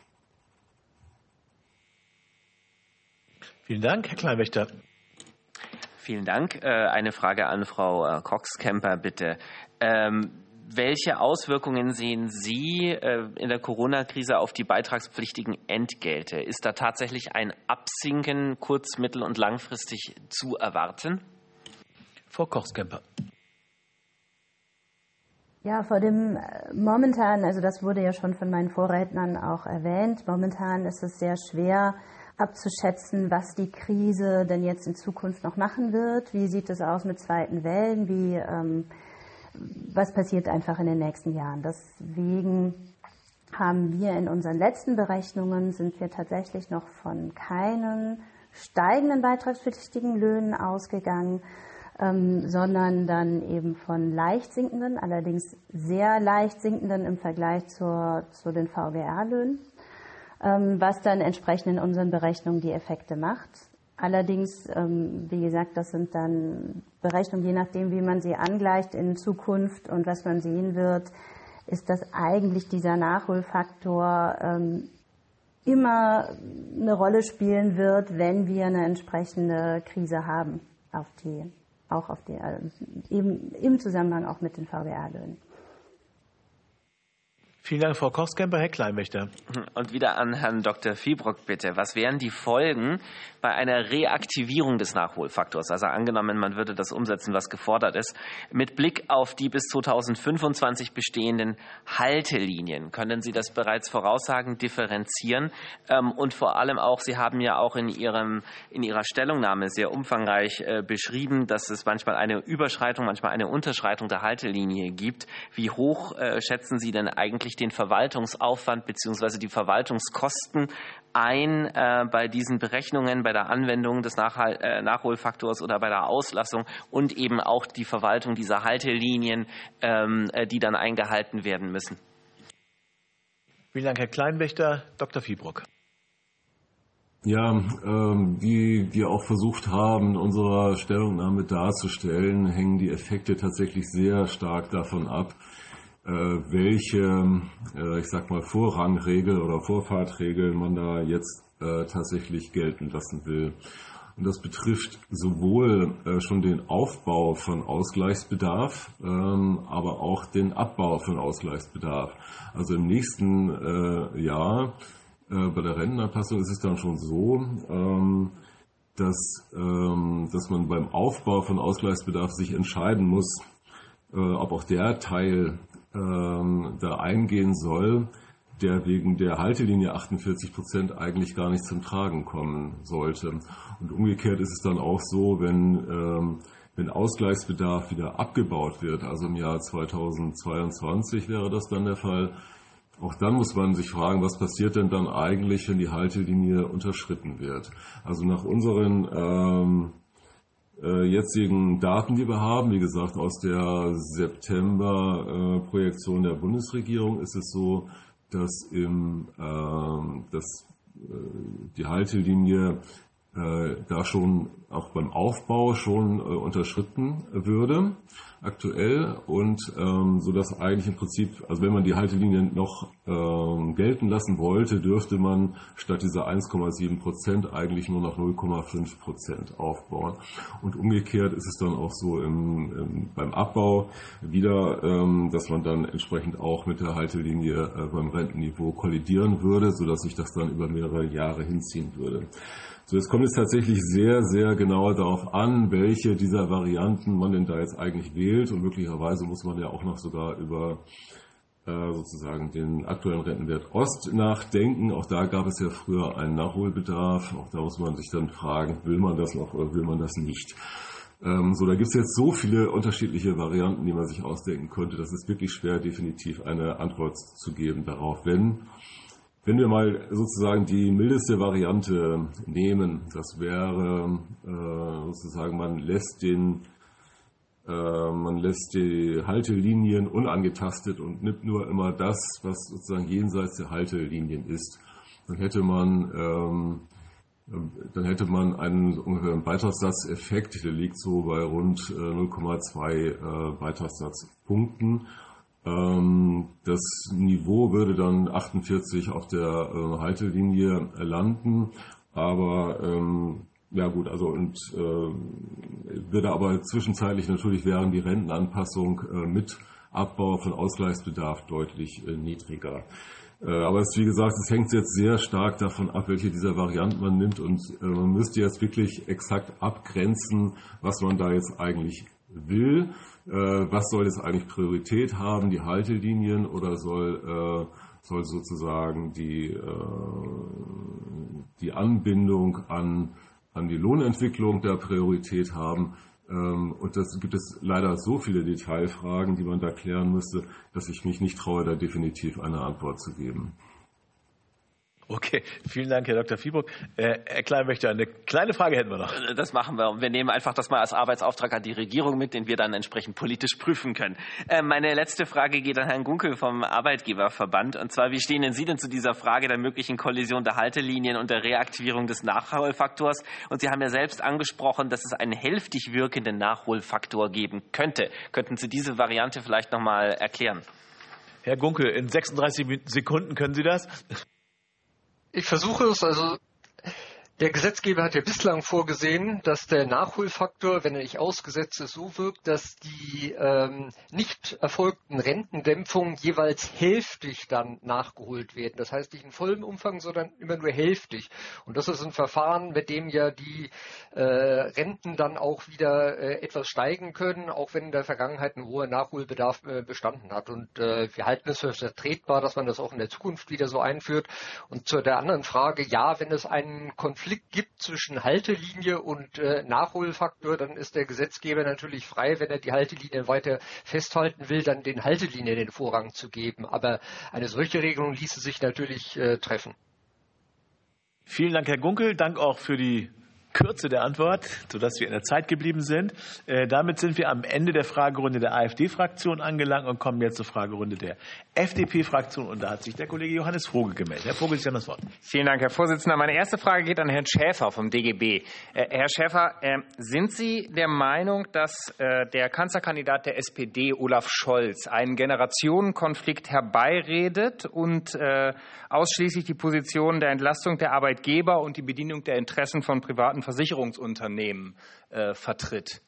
Speaker 1: Vielen Dank, Herr Kleinwächter.
Speaker 14: Vielen Dank. Eine Frage an Frau Cox-Kemper, bitte. Ähm, welche Auswirkungen sehen Sie in der Corona-Krise auf die beitragspflichtigen Entgelte? Ist da tatsächlich ein Absinken kurz-, mittel- und langfristig zu erwarten?
Speaker 1: Frau Cox-Kemper.
Speaker 15: Ja, vor dem momentan, also das wurde ja schon von meinen Vorrednern auch erwähnt, momentan ist es sehr schwer abzuschätzen, was die Krise denn jetzt in Zukunft noch machen wird. Wie sieht es aus mit zweiten Wellen? Wie, ähm, was passiert einfach in den nächsten Jahren? Deswegen haben wir in unseren letzten Berechnungen, sind wir tatsächlich noch von keinen steigenden beitragspflichtigen Löhnen ausgegangen, ähm, sondern dann eben von leicht sinkenden, allerdings sehr leicht sinkenden im Vergleich zur, zu den V G R-Löhnen. Was dann entsprechend in unseren Berechnungen die Effekte macht. Allerdings, wie gesagt, das sind dann Berechnungen, je nachdem, wie man sie angleicht in Zukunft und was man sehen wird, ist, dass eigentlich dieser Nachholfaktor immer eine Rolle spielen wird, wenn wir eine entsprechende Krise haben, auf die, auch auf die, eben im Zusammenhang auch mit den V G R-Löhnen.
Speaker 1: Vielen Dank, Frau Cox-Kemper. Herr Kleinwächter.
Speaker 14: Und wieder an Herrn Doktor Viehbruck, bitte. Was wären die Folgen bei einer Reaktivierung des Nachholfaktors? Also angenommen, man würde das umsetzen, was gefordert ist, mit Blick auf die bis zweitausendfünfundzwanzig bestehenden Haltelinien. Können Sie das bereits voraussagen, differenzieren? Und vor allem auch, Sie haben ja auch in, Ihrem, in Ihrer Stellungnahme sehr umfangreich beschrieben, dass es manchmal eine Überschreitung, manchmal eine Unterschreitung der Haltelinie gibt. Wie hoch schätzen Sie denn eigentlich tatsächlich den Verwaltungsaufwand bzw. die Verwaltungskosten ein äh, bei diesen Berechnungen, bei der Anwendung des Nachhol- äh, Nachholfaktors oder bei der Auslassung und eben auch die Verwaltung dieser Haltelinien, ähm, äh, die dann eingehalten werden müssen.
Speaker 1: Vielen Dank, Herr Kleinwächter. Doktor Fiebruck.
Speaker 8: Ja, ähm, wie wir auch versucht haben, in unserer Stellungnahme darzustellen, hängen die Effekte tatsächlich sehr stark davon ab, äh, welche, äh, ich sag mal, Vorrangregel oder Vorfahrtregel man da jetzt äh, tatsächlich gelten lassen will. Und das betrifft sowohl äh, schon den Aufbau von Ausgleichsbedarf, ähm, aber auch den Abbau von Ausgleichsbedarf. Also im nächsten äh, Jahr äh, bei der Rentenanpassung ist es dann schon so, ähm, dass, ähm, dass man beim Aufbau von Ausgleichsbedarf sich entscheiden muss, äh, ob auch der Teil ähm, da eingehen soll, der wegen der Haltelinie achtundvierzig Prozent eigentlich gar nicht zum Tragen kommen sollte. Und umgekehrt ist es dann auch so, wenn, ähm, wenn Ausgleichsbedarf wieder abgebaut wird, also im Jahr zweitausendzweiundzwanzig wäre das dann der Fall, auch dann muss man sich fragen, was passiert denn dann eigentlich, wenn die Haltelinie unterschritten wird. Also nach unseren ähm, äh, jetzigen Daten, die wir haben, wie gesagt aus der September-Projektion äh, der Bundesregierung, ist es so, dass, im, äh, dass äh, die Haltelinie äh, da schon auch beim Aufbau schon äh, unterschritten würde aktuell und ähm, so dass eigentlich im Prinzip, also wenn man die Haltelinie noch ähm, gelten lassen wollte, dürfte man statt dieser eins Komma sieben Prozent eigentlich nur noch null Komma fünf Prozent aufbauen. Und umgekehrt ist es dann auch so im, im, beim Abbau wieder, ähm, dass man dann entsprechend auch mit der Haltelinie äh, beim Rentenniveau kollidieren würde, sodass sich das dann über mehrere Jahre hinziehen würde. So, jetzt kommt es tatsächlich sehr, sehr genau darauf an, welche dieser Varianten man denn da jetzt eigentlich wählt. Und möglicherweise muss man ja auch noch sogar über äh, sozusagen den aktuellen Rentenwert Ost nachdenken. Auch da gab es ja früher einen Nachholbedarf. Auch da muss man sich dann fragen, will man das noch oder will man das nicht? Ähm, so, da gibt es jetzt so viele unterschiedliche Varianten, die man sich ausdenken könnte. Das ist wirklich schwer, definitiv eine Antwort zu geben darauf. Wenn Wenn wir mal sozusagen die mildeste Variante nehmen, das wäre äh, sozusagen, man lässt den, äh, man lässt die Haltelinien unangetastet und nimmt nur immer das, was sozusagen jenseits der Haltelinien ist. Dann hätte man, ähm, dann hätte man einen ungefähr Beitragssatzeffekt, der liegt so bei rund äh, null Komma zwei äh, Beitragssatzpunkten. Das Niveau würde dann achtundvierzig auf der äh, Haltelinie landen, aber ähm, ja gut, also und äh, würde aber zwischenzeitlich natürlich während die Rentenanpassung äh, mit Abbau von Ausgleichsbedarf deutlich äh, niedriger. Äh, aber es, wie gesagt, es hängt jetzt sehr stark davon ab, welche dieser Varianten man nimmt und äh, man müsste jetzt wirklich exakt abgrenzen, was man da jetzt eigentlich will. Was soll jetzt eigentlich Priorität haben, die Haltelinien oder soll, soll sozusagen die, die Anbindung an, an die Lohnentwicklung der Priorität haben? Und das gibt es leider so viele Detailfragen, die man da klären müsste, dass ich mich nicht traue, da definitiv eine Antwort zu geben.
Speaker 1: Okay, vielen Dank, Herr Doktor Fiebruck. Äh, Herr Kleinwächter, eine kleine Frage hätten wir noch.
Speaker 14: Das machen wir. Und wir nehmen einfach das mal als Arbeitsauftrag an die Regierung mit, den wir dann entsprechend politisch prüfen können. Äh, meine letzte Frage geht an Herrn Gunkel vom Arbeitgeberverband. Und zwar, wie stehen denn Sie denn zu dieser Frage der möglichen Kollision der Haltelinien und der Reaktivierung des Nachholfaktors? Und Sie haben ja selbst angesprochen, dass es einen hälftig wirkenden Nachholfaktor geben könnte. Könnten Sie diese Variante vielleicht noch mal erklären?
Speaker 1: Herr Gunkel, in sechsunddreißig Sekunden können Sie das?
Speaker 6: Ich versuche es, also der Gesetzgeber hat ja bislang vorgesehen, dass der Nachholfaktor, wenn er nicht ausgesetzt ist, so wirkt, dass die ähm, nicht erfolgten Rentendämpfungen jeweils hälftig dann nachgeholt werden. Das heißt nicht in vollem Umfang, sondern immer nur hälftig. Und das ist ein Verfahren, mit dem ja die äh, Renten dann auch wieder äh, etwas steigen können, auch wenn in der Vergangenheit ein hoher Nachholbedarf äh, bestanden hat. Und äh, wir halten es für vertretbar, dass man das auch in der Zukunft wieder so einführt. Und zu der anderen Frage, ja, wenn es einen Konflikt Konflikt gibt zwischen Haltelinie und äh, Nachholfaktor, dann ist der Gesetzgeber natürlich frei, wenn er die Haltelinie weiter festhalten will, dann den Haltelinien den Vorrang zu geben. Aber eine solche Regelung ließe sich natürlich äh, treffen.
Speaker 1: Vielen Dank, Herr Gunkel. Dank auch für die Kürze der Antwort, sodass wir in der Zeit geblieben sind. Äh, damit sind wir am Ende der Fragerunde der AfD-Fraktion angelangt und kommen jetzt zur Fragerunde der F D P-Fraktion. Und da hat sich der Kollege Johannes Vogel gemeldet. Herr Vogel, Sie haben das Wort.
Speaker 16: Vielen Dank, Herr Vorsitzender. Meine erste Frage geht an Herrn Schäfer vom D G B. Äh, Herr Schäfer, äh, sind Sie der Meinung, dass äh, der Kanzlerkandidat der S P D, Olaf Scholz, einen Generationenkonflikt herbeiredet und äh, ausschließlich die Position der Entlastung der Arbeitgeber und die Bedienung der Interessen von privaten Versicherungsunternehmen äh, vertritt?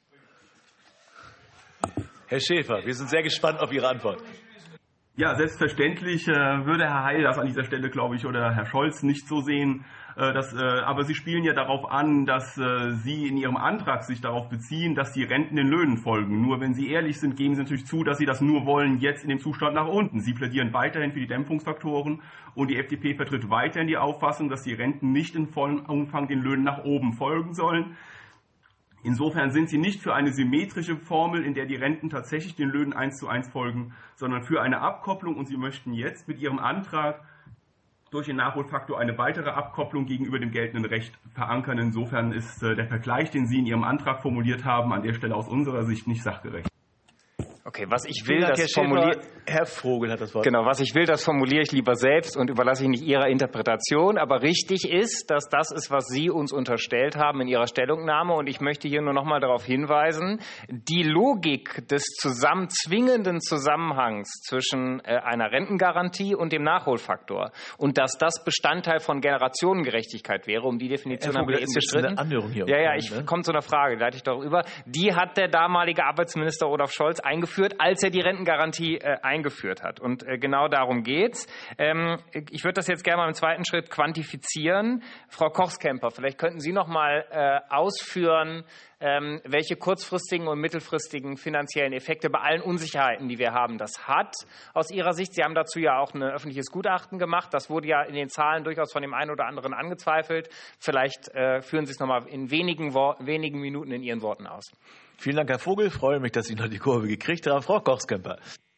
Speaker 1: Herr Schäfer, wir sind sehr gespannt auf Ihre Antwort.
Speaker 12: Ja, selbstverständlich äh, würde Herr Heil das an dieser Stelle, glaube ich, oder Herr Scholz nicht so sehen. Äh, dass, äh, aber Sie spielen ja darauf an, dass äh, Sie in Ihrem Antrag sich darauf beziehen, dass die Renten den Löhnen folgen. Nur wenn Sie ehrlich sind, geben Sie natürlich zu, dass Sie das nur wollen, jetzt in dem Zustand nach unten. Sie plädieren weiterhin für die Dämpfungsfaktoren und die F D P vertritt weiterhin die Auffassung, dass die Renten nicht in vollem Umfang den Löhnen nach oben folgen sollen. Insofern sind Sie nicht für eine symmetrische Formel, in der die Renten tatsächlich den Löhnen eins zu eins folgen, sondern für eine Abkopplung. Und Sie möchten jetzt mit Ihrem Antrag durch den Nachholfaktor eine weitere Abkopplung gegenüber dem geltenden Recht verankern. Insofern ist der Vergleich, den Sie in Ihrem Antrag formuliert haben, an der Stelle aus unserer Sicht nicht sachgerecht.
Speaker 16: Okay, was ich will, das formuliere
Speaker 1: Herr Vogel hat das Wort.
Speaker 16: Genau, was ich will, das formuliere ich lieber selbst und überlasse ich nicht Ihrer Interpretation. Aber richtig ist, dass das ist, was Sie uns unterstellt haben in Ihrer Stellungnahme. Und ich möchte hier nur noch mal darauf hinweisen, die Logik des zusammen zwingenden Zusammenhangs zwischen äh, einer Rentengarantie und dem Nachholfaktor und dass das Bestandteil von Generationengerechtigkeit wäre, um die Definition
Speaker 1: Herr
Speaker 16: haben wir
Speaker 1: Vogel,
Speaker 16: eben
Speaker 1: das ist
Speaker 16: bestritten.
Speaker 1: eine Anhörung hier.
Speaker 16: Ja, ja, ich ne? komme zu einer Frage, leite ich doch über. Die hat der damalige Arbeitsminister Olaf Scholz eingeführt, als er die Rentengarantie äh, eingeführt hat. Und äh, genau darum geht's. Ähm, ich würde das jetzt gerne mal im zweiten Schritt quantifizieren. Frau Kochskemper, vielleicht könnten Sie noch mal äh, ausführen, ähm, welche kurzfristigen und mittelfristigen finanziellen Effekte bei allen Unsicherheiten, die wir haben, das hat. Aus Ihrer Sicht, Sie haben dazu ja auch ein öffentliches Gutachten gemacht. Das wurde ja in den Zahlen durchaus von dem einen oder anderen angezweifelt. Vielleicht äh, führen Sie es noch mal in wenigen, wenigen Minuten in Ihren Worten aus.
Speaker 1: Vielen Dank, Herr Vogel. Ich freue mich, dass Sie noch die Kurve gekriegt haben. Frau Kochskemper.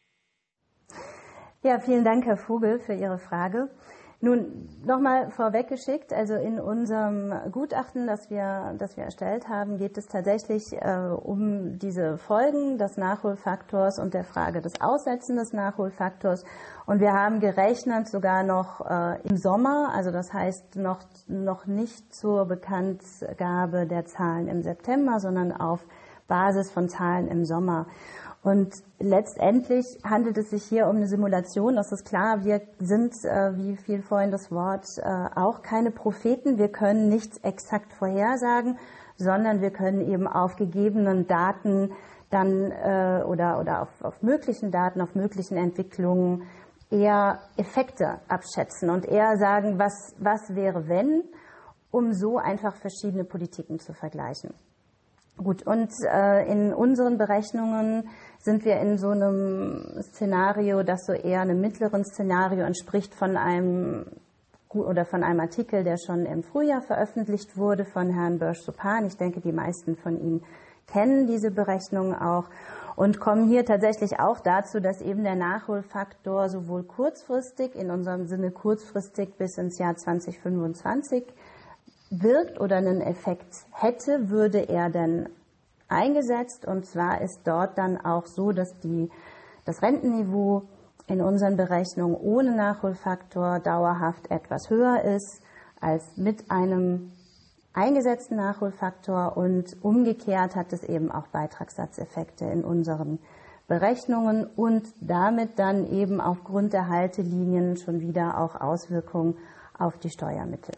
Speaker 15: Ja, vielen Dank, Herr Vogel, für Ihre Frage. Nun, nochmal vorweggeschickt, also in unserem Gutachten, das wir, das wir erstellt haben, geht es tatsächlich äh, um diese Folgen des Nachholfaktors und der Frage des Aussetzens des Nachholfaktors. Und wir haben gerechnet sogar noch äh, im Sommer, also das heißt noch, noch nicht zur Bekanntgabe der Zahlen im September, sondern auf Basis von Zahlen im Sommer. Und letztendlich handelt es sich hier um eine Simulation. Das ist klar, wir sind, äh, wie fiel vorhin das Wort, äh, auch keine Propheten. Wir können nichts exakt vorhersagen, sondern wir können eben auf gegebenen Daten dann äh, oder, oder auf, auf möglichen Daten, auf möglichen Entwicklungen eher Effekte abschätzen und eher sagen, was, was wäre wenn, um so einfach verschiedene Politiken zu vergleichen. Gut, und äh, in unseren Berechnungen sind wir in so einem Szenario, das so eher einem mittleren Szenario entspricht von einem oder von einem Artikel, der schon im Frühjahr veröffentlicht wurde von Herrn Börsch-Sopan. Ich denke, die meisten von Ihnen kennen diese Berechnungen auch und kommen hier tatsächlich auch dazu, dass eben der Nachholfaktor sowohl kurzfristig, in unserem Sinne kurzfristig bis ins Jahr zweitausendfünfundzwanzig, wirkt oder einen Effekt hätte, würde er dann eingesetzt. Und zwar ist dort dann auch so, dass die, das Rentenniveau in unseren Berechnungen ohne Nachholfaktor dauerhaft etwas höher ist als mit einem eingesetzten Nachholfaktor. Und umgekehrt hat es eben auch Beitragssatzeffekte in unseren Berechnungen und damit dann eben aufgrund der Haltelinien schon wieder auch Auswirkungen auf die Steuermittel.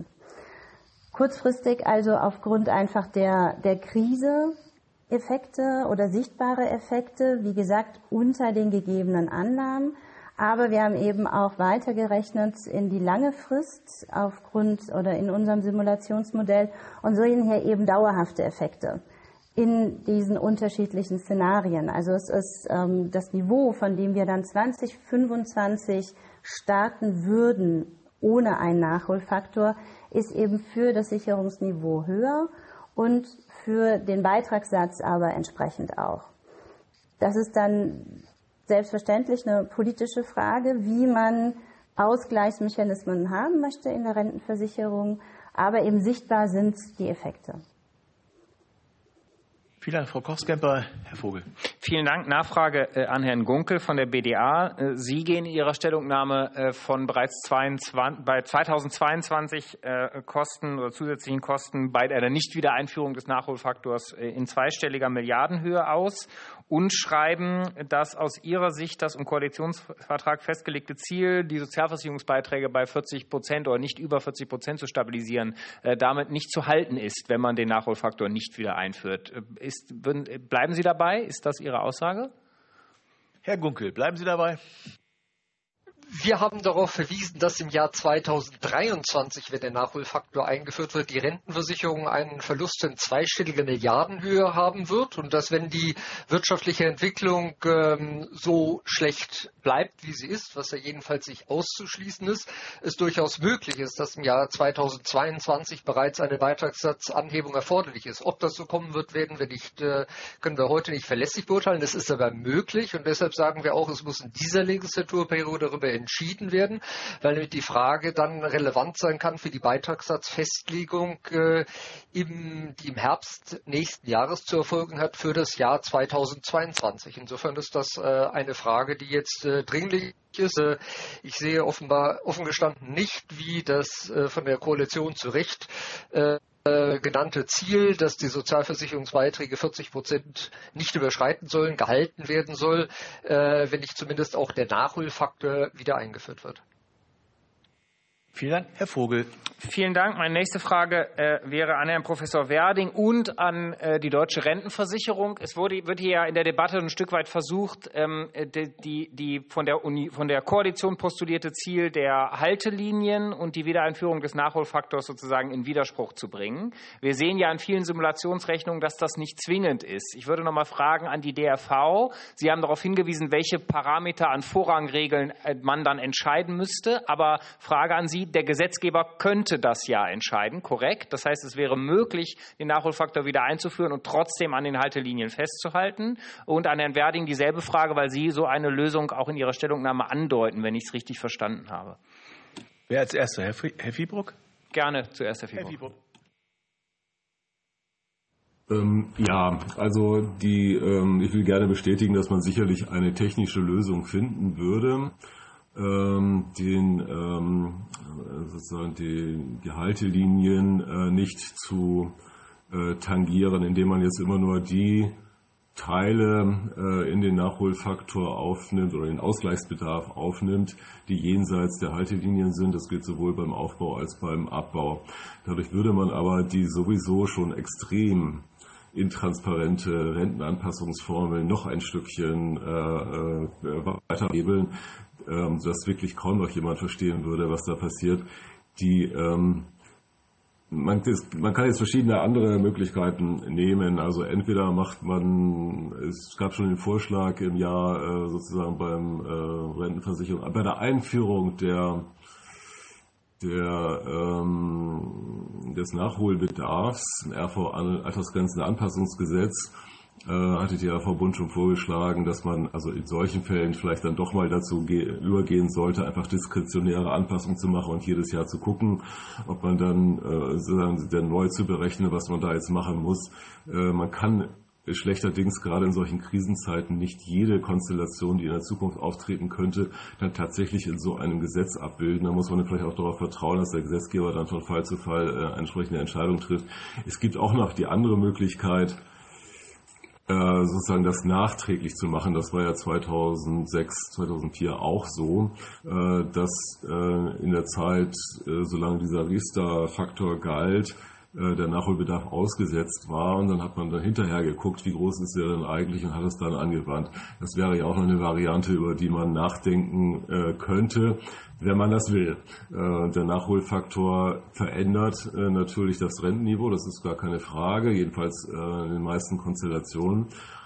Speaker 15: Kurzfristig also aufgrund einfach der, der Krise Effekte oder sichtbare Effekte, wie gesagt, unter den gegebenen Annahmen. Aber wir haben eben auch weitergerechnet in die lange Frist aufgrund oder in unserem Simulationsmodell und sehen hier eben dauerhafte Effekte in diesen unterschiedlichen Szenarien. Also es ist ähm, das Niveau, von dem wir dann zweitausendfünfundzwanzig starten würden, ohne einen Nachholfaktor ist eben für das Sicherungsniveau höher und für den Beitragssatz aber entsprechend auch. Das ist dann selbstverständlich eine politische Frage, wie man Ausgleichsmechanismen haben möchte in der Rentenversicherung, aber eben sichtbar sind die Effekte.
Speaker 1: Vielen Dank, Frau Kochskemper. Herr Vogel.
Speaker 16: Vielen Dank. Nachfrage an Herrn Gunkel von der B D A. Sie gehen in Ihrer Stellungnahme von bereits zweiundzwanzig, bei zweitausendzweiundzwanzig Kosten oder zusätzlichen Kosten bei einer Nichtwiedereinführung des Nachholfaktors in zweistelliger Milliardenhöhe aus und schreiben, dass aus Ihrer Sicht das im Koalitionsvertrag festgelegte Ziel, die Sozialversicherungsbeiträge bei vierzig Prozent oder nicht über vierzig Prozent zu stabilisieren, damit nicht zu halten ist, wenn man den Nachholfaktor nicht wieder einführt. Ist, bleiben Sie dabei? Ist das Ihre Aussage?
Speaker 1: Herr Gunkel, bleiben Sie dabei?
Speaker 6: Wir haben darauf verwiesen, dass im Jahr zweitausenddreiundzwanzig, wenn der Nachholfaktor eingeführt wird, die Rentenversicherung einen Verlust in zweistelliger Milliardenhöhe haben wird und dass, wenn die wirtschaftliche Entwicklung ähm, so schlecht bleibt, wie sie ist, was ja jedenfalls nicht auszuschließen ist, es durchaus möglich ist, dass im Jahr zweitausendzweiundzwanzig bereits eine Beitragssatzanhebung erforderlich ist. Ob das so kommen wird, werden wir nicht, äh, können wir heute nicht verlässlich beurteilen. Das ist aber möglich und deshalb sagen wir auch, es muss in dieser Legislaturperiode darüber entschieden werden, weil nämlich die Frage dann relevant sein kann für die Beitragssatzfestlegung, äh, im, die im Herbst nächsten Jahres zu erfolgen hat für das Jahr zweitausendzweiundzwanzig. Insofern ist das äh, eine Frage, die jetzt äh, dringlich ist. Äh, ich sehe offenbar offen gestanden nicht, wie das äh, von der Koalition zu Recht äh, genannte Ziel, dass die Sozialversicherungsbeiträge vierzig Prozent nicht überschreiten sollen, gehalten werden soll, äh, wenn nicht zumindest auch der Nachholfaktor wieder eingeführt wird.
Speaker 1: Vielen Dank, Herr Vogel.
Speaker 16: Vielen Dank. Meine nächste Frage äh, wäre an Herrn Professor Werding und an äh, die Deutsche Rentenversicherung. Es wurde, wird hier ja in der Debatte ein Stück weit versucht, ähm, die, die, die von der Uni, von der Koalition postulierte Ziel der Haltelinien und die Wiedereinführung des Nachholfaktors sozusagen in Widerspruch zu bringen. Wir sehen ja an vielen Simulationsrechnungen, dass das nicht zwingend ist. Ich würde noch mal fragen an die D R V. Sie haben darauf hingewiesen, welche Parameter an Vorrangregeln man dann entscheiden müsste. Aber Frage an Sie, der Gesetzgeber könnte das ja entscheiden, korrekt? Das heißt, es wäre möglich, den Nachholfaktor wieder einzuführen und trotzdem an den Haltelinien festzuhalten. Und an Herrn Werding dieselbe Frage, weil Sie so eine Lösung auch in Ihrer Stellungnahme andeuten, wenn ich es richtig verstanden habe.
Speaker 1: Wer als Erster? Herr, Herr Fiebruck?
Speaker 16: Gerne zuerst, Herr Fiebruck. Herr Fiebruck.
Speaker 8: Ähm, ja, also die, ähm, ich will gerne bestätigen, dass man sicherlich eine technische Lösung finden würde. Ähm, den ähm, sozusagen die, die Haltelinien äh, nicht zu äh, tangieren, indem man jetzt immer nur die Teile äh, in den Nachholfaktor aufnimmt oder den Ausgleichsbedarf aufnimmt, die jenseits der Haltelinien sind. Das gilt sowohl beim Aufbau als beim Abbau. Dadurch würde man aber die sowieso schon extrem intransparente Rentenanpassungsformel noch ein Stückchen äh, äh, weiterhebeln, ähm, dass wirklich kaum noch jemand verstehen würde, was da passiert. Die, ähm, man, das, man kann jetzt verschiedene andere Möglichkeiten nehmen. Also entweder macht man, es gab schon den Vorschlag im Jahr äh, sozusagen beim äh, Rentenversicherung, bei der Einführung der Der, ähm, des Nachholbedarfs, im R V Altersgrenzenanpassungsgesetz, äh, hatte der R V-Bund schon vorgeschlagen, dass man also in solchen Fällen vielleicht dann doch mal dazu übergehen sollte, einfach diskretionäre Anpassungen zu machen und jedes Jahr zu gucken, ob man dann äh, sozusagen dann neu zu berechnen, was man da jetzt machen muss. Äh, man kann schlechterdings gerade in solchen Krisenzeiten nicht jede Konstellation, die in der Zukunft auftreten könnte, dann tatsächlich in so einem Gesetz abbilden. Da muss man vielleicht auch darauf vertrauen, dass der Gesetzgeber dann von Fall zu Fall äh, entsprechende Entscheidungen trifft. Es gibt auch noch die andere Möglichkeit, äh, sozusagen das nachträglich zu machen. Das war ja zweitausendsechs, zweitausendvier auch so, äh, dass äh, in der Zeit, äh, solange dieser Riester-Faktor galt, der Nachholbedarf ausgesetzt war und dann hat man dann hinterher geguckt, wie groß ist der denn eigentlich und hat es dann angewandt. Das wäre ja auch noch eine Variante, über die man nachdenken äh, könnte, wenn man das will. Äh, der Nachholfaktor verändert äh, natürlich das Rentenniveau, das ist gar keine Frage, jedenfalls äh, in den meisten Konstellationen.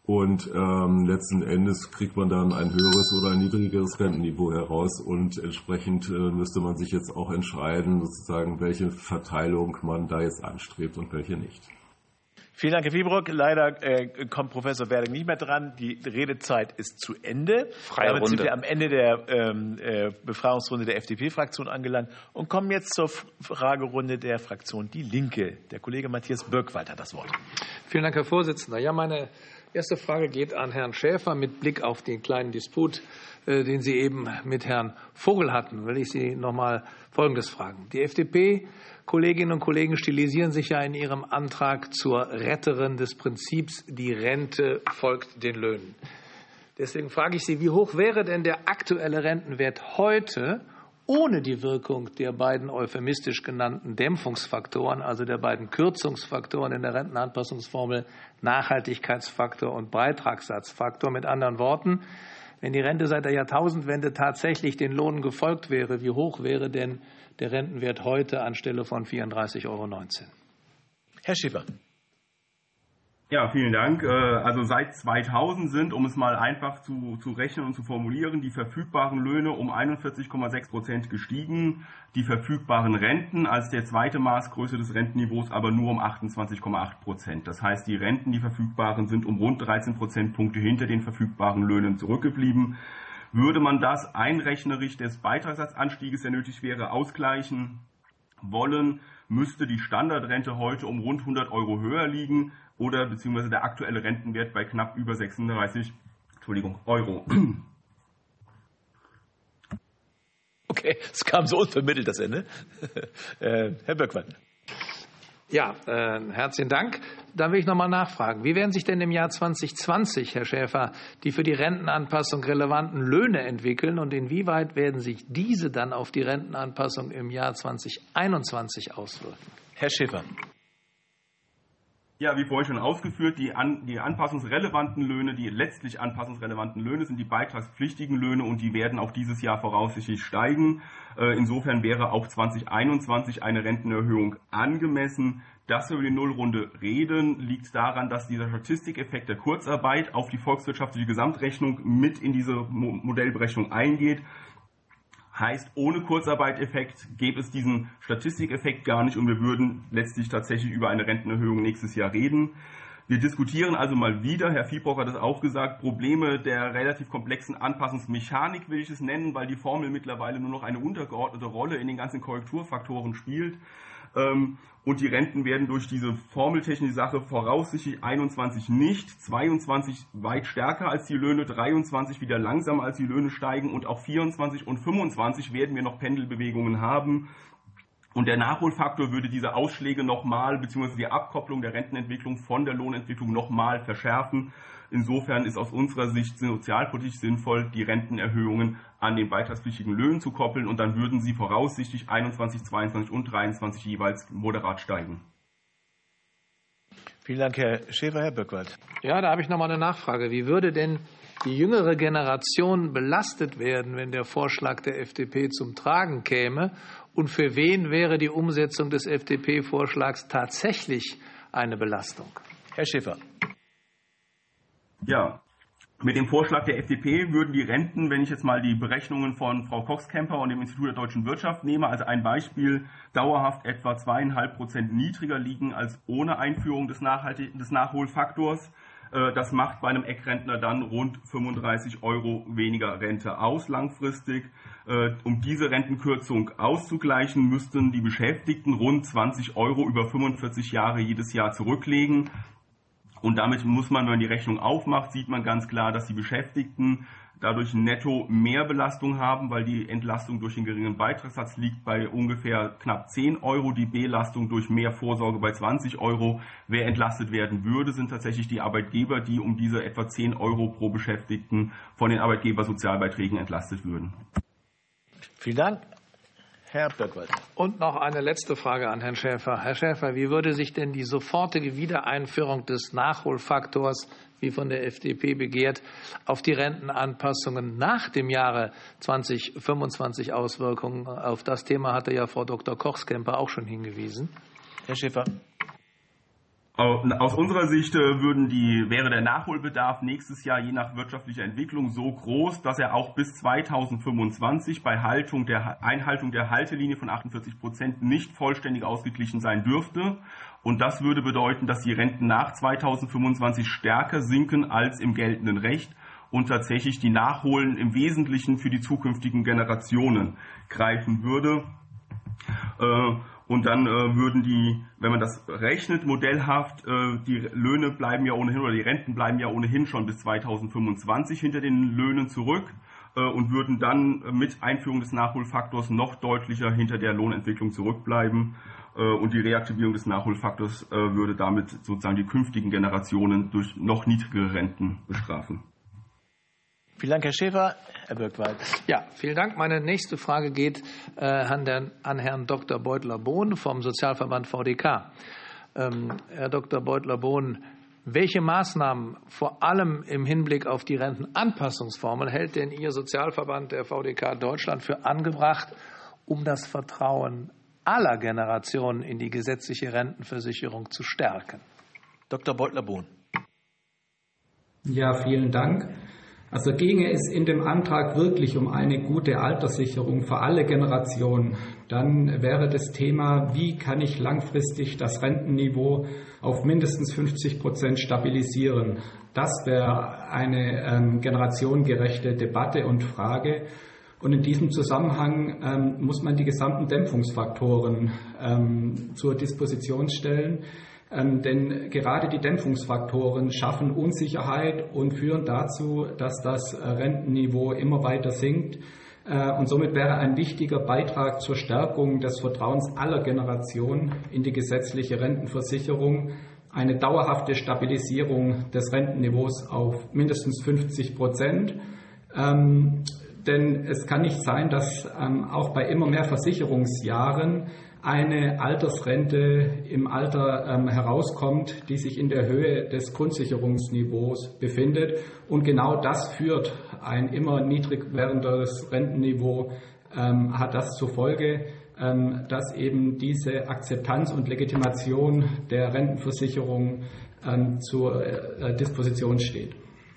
Speaker 8: Und ähm, letzten Endes kriegt man dann ein höheres oder ein niedrigeres Rentenniveau heraus. Und entsprechend äh, müsste man sich jetzt auch entscheiden, sozusagen, welche Verteilung man da jetzt anstrebt und welche nicht.
Speaker 1: Vielen Dank, Herr Fiebrock. Leider äh, kommt Professor Werding nicht mehr dran. Die Redezeit ist zu Ende.
Speaker 16: Freie
Speaker 1: Damit
Speaker 16: Runde.
Speaker 1: sind wir am Ende der ähm, äh, Befragungsrunde der F D P-Fraktion angelangt und kommen jetzt zur Fragerunde der Fraktion Die Linke. Der Kollege Matthias Birkwald hat das Wort.
Speaker 17: Vielen Dank, Herr Vorsitzender. Ja, meine erste Frage geht an Herrn Schäfer mit Blick auf den kleinen Disput, äh, den Sie eben mit Herrn Vogel hatten. Will ich Sie noch mal Folgendes fragen. Die F D P-Kolleginnen und Kollegen stilisieren sich ja in ihrem Antrag zur Retterin des Prinzips, die Rente folgt den Löhnen. Deswegen frage ich Sie, wie hoch wäre denn der aktuelle Rentenwert heute ohne die Wirkung der beiden euphemistisch genannten Dämpfungsfaktoren, also der beiden Kürzungsfaktoren in der Rentenanpassungsformel, Nachhaltigkeitsfaktor und Beitragssatzfaktor? Mit anderen Worten, wenn die Rente seit der Jahrtausendwende tatsächlich den Lohnen gefolgt wäre, wie hoch wäre denn der Rentenwert heute anstelle von vierunddreißig Euro neunzehn?
Speaker 1: Herr Schäfer.
Speaker 12: Ja, vielen Dank. Also seit zweitausend sind, um es mal einfach zu, zu rechnen und zu formulieren, die verfügbaren Löhne um einundvierzig Komma sechs Prozent gestiegen, die verfügbaren Renten als der zweite Maßgröße des Rentenniveaus aber nur um achtundzwanzig Komma acht Prozent. Das heißt, die Renten, die verfügbaren, sind um rund dreizehn Prozentpunkte hinter den verfügbaren Löhnen zurückgeblieben. Würde man das einrechnerisch des Beitragssatzanstieges, der nötig wäre, ausgleichen wollen, müsste die Standardrente heute um rund hundert Euro höher liegen oder beziehungsweise der aktuelle Rentenwert bei knapp über sechsunddreißig Entschuldigung, Euro.
Speaker 1: Okay, es kam so unvermittelt das Ende. äh, Herr Birkwald.
Speaker 17: Ja, äh, herzlichen Dank. Dann will ich noch mal nachfragen. Wie werden sich denn im Jahr zwanzig zwanzig, Herr Schäfer, die für die Rentenanpassung relevanten Löhne entwickeln und inwieweit werden sich diese dann auf die Rentenanpassung im Jahr zwanzig einundzwanzig auswirken?
Speaker 1: Herr Schäfer.
Speaker 12: Ja, wie vorhin schon ausgeführt, die, an, die anpassungsrelevanten Löhne, die letztlich anpassungsrelevanten Löhne sind die beitragspflichtigen Löhne und die werden auch dieses Jahr voraussichtlich steigen. Äh, insofern wäre auch zwanzig einundzwanzig eine Rentenerhöhung angemessen. Dass wir über die Nullrunde reden, liegt daran, dass dieser Statistikeffekt der Kurzarbeit auf die volkswirtschaftliche Gesamtrechnung mit in diese Modellberechnung eingeht. Heißt, ohne Kurzarbeiteffekt gäbe es diesen Statistikeffekt gar nicht und wir würden letztlich tatsächlich über eine Rentenerhöhung nächstes Jahr reden. Wir diskutieren also mal wieder, Herr Fiebrock hat es auch gesagt, Probleme der relativ komplexen Anpassungsmechanik will ich es nennen, weil die Formel mittlerweile nur noch eine untergeordnete Rolle in den ganzen Korrekturfaktoren spielt. Und die Renten werden durch diese formeltechnische Sache voraussichtlich einundzwanzig nicht, zweiundzwanzig weit stärker als die Löhne, dreiundzwanzig wieder langsamer als die Löhne steigen und auch vierundzwanzig und fünfundzwanzig werden wir noch Pendelbewegungen haben. Und der Nachholfaktor würde diese Ausschläge nochmal, beziehungsweise die Abkopplung der Rentenentwicklung von der Lohnentwicklung nochmal verschärfen. Insofern ist aus unserer Sicht sozialpolitisch sinnvoll, die Rentenerhöhungen an den beitragspflichtigen Löhnen zu koppeln und dann würden sie voraussichtlich einundzwanzig, zweiundzwanzig und dreiundzwanzig jeweils moderat steigen.
Speaker 1: Vielen Dank, Herr Schäfer. Herr Birkwald.
Speaker 17: Ja, da habe ich noch mal eine Nachfrage. Wie würde denn die jüngere Generation belastet werden, wenn der Vorschlag der F D P zum Tragen käme? Und für wen wäre die Umsetzung des F D P-Vorschlags tatsächlich eine Belastung?
Speaker 1: Herr Schäfer.
Speaker 12: Ja, mit dem Vorschlag der F D P würden die Renten, wenn ich jetzt mal die Berechnungen von Frau Cox-Kemper und dem Institut der Deutschen Wirtschaft nehme, also ein Beispiel, dauerhaft etwa zweieinhalb Prozent niedriger liegen als ohne Einführung des, Nachhaltig- des Nachholfaktors. Das macht bei einem Eckrentner dann rund fünfunddreißig Euro weniger Rente aus langfristig. Um diese Rentenkürzung auszugleichen, müssten die Beschäftigten rund zwanzig Euro über fünfundvierzig Jahre jedes Jahr zurücklegen. Und damit muss man, wenn man die Rechnung aufmacht, sieht man ganz klar, dass die Beschäftigten dadurch netto mehr Belastung haben, weil die Entlastung durch den geringen Beitragssatz liegt bei ungefähr knapp zehn Euro, die Belastung durch mehr Vorsorge bei zwanzig Euro. Wer entlastet werden würde, sind tatsächlich die Arbeitgeber, die um diese etwa zehn Euro pro Beschäftigten von den Arbeitgebersozialbeiträgen entlastet würden.
Speaker 1: Vielen Dank. Herr Birkwald.
Speaker 17: Und noch eine letzte Frage an Herrn Schäfer. Herr Schäfer, wie würde sich denn die sofortige Wiedereinführung des Nachholfaktors, wie von der F D P begehrt, auf die Rentenanpassungen nach dem Jahre zweitausendfünfundzwanzig auswirken? Auf das Thema hatte ja Frau Doktor Cox-Kemper auch schon hingewiesen.
Speaker 1: Herr Schäfer.
Speaker 12: Aus unserer Sicht würden die, wäre der Nachholbedarf nächstes Jahr je nach wirtschaftlicher Entwicklung so groß, dass er auch bis zweitausendfünfundzwanzig bei Haltung der, Einhaltung der Haltelinie von achtundvierzig Prozent nicht vollständig ausgeglichen sein dürfte. Und das würde bedeuten, dass die Renten nach zweitausendfünfundzwanzig stärker sinken als im geltenden Recht und tatsächlich die Nachholen im Wesentlichen für die zukünftigen Generationen greifen würde. Und dann äh, würden die, wenn man das rechnet, modellhaft, äh, die Löhne bleiben ja ohnehin oder die Renten bleiben ja ohnehin schon bis zweitausendfünfundzwanzig hinter den Löhnen zurück äh, und würden dann mit Einführung des Nachholfaktors noch deutlicher hinter der Lohnentwicklung zurückbleiben. Äh, und die Reaktivierung des Nachholfaktors äh, würde damit sozusagen die künftigen Generationen durch noch niedrigere Renten bestrafen.
Speaker 1: Vielen Dank, Herr Schäfer. Herr Birkwald.
Speaker 17: Ja, vielen Dank. Meine nächste Frage geht äh, an, den, an Herrn Doktor Beutler-Bohn vom Sozialverband V D K. Ähm, Herr Doktor Beutler-Bohn, welche Maßnahmen vor allem im Hinblick auf die Rentenanpassungsformel hält denn Ihr Sozialverband der V D K Deutschland für angebracht, um das Vertrauen aller Generationen in die gesetzliche Rentenversicherung zu stärken?
Speaker 1: Doktor Beutler-Bohn.
Speaker 2: Ja, vielen Dank. Also ginge es in dem Antrag wirklich um eine gute Alterssicherung für alle Generationen, dann wäre das Thema, wie kann ich langfristig das Rentenniveau auf mindestens fünfzig Prozent stabilisieren. Das wäre eine ähm, generationengerechte Debatte und Frage. Und in diesem Zusammenhang ähm, muss man die gesamten Dämpfungsfaktoren ähm, zur Disposition stellen. Ähm, denn gerade die Dämpfungsfaktoren schaffen Unsicherheit und führen dazu, dass das Rentenniveau immer weiter sinkt. Äh, und somit wäre ein wichtiger Beitrag zur Stärkung des Vertrauens aller Generationen in die gesetzliche Rentenversicherung eine dauerhafte Stabilisierung des Rentenniveaus auf mindestens fünfzig Prozent. Ähm, denn es kann nicht sein, dass ähm, auch bei immer mehr Versicherungsjahren eine Altersrente im Alter ähm, herauskommt, die sich in der Höhe des Grundsicherungsniveaus befindet. Und genau das führt, ein immer niedrig werdendes Rentenniveau ähm, hat das zur Folge, ähm, dass eben diese Akzeptanz und Legitimation der Rentenversicherung ähm, zur äh, Disposition steht.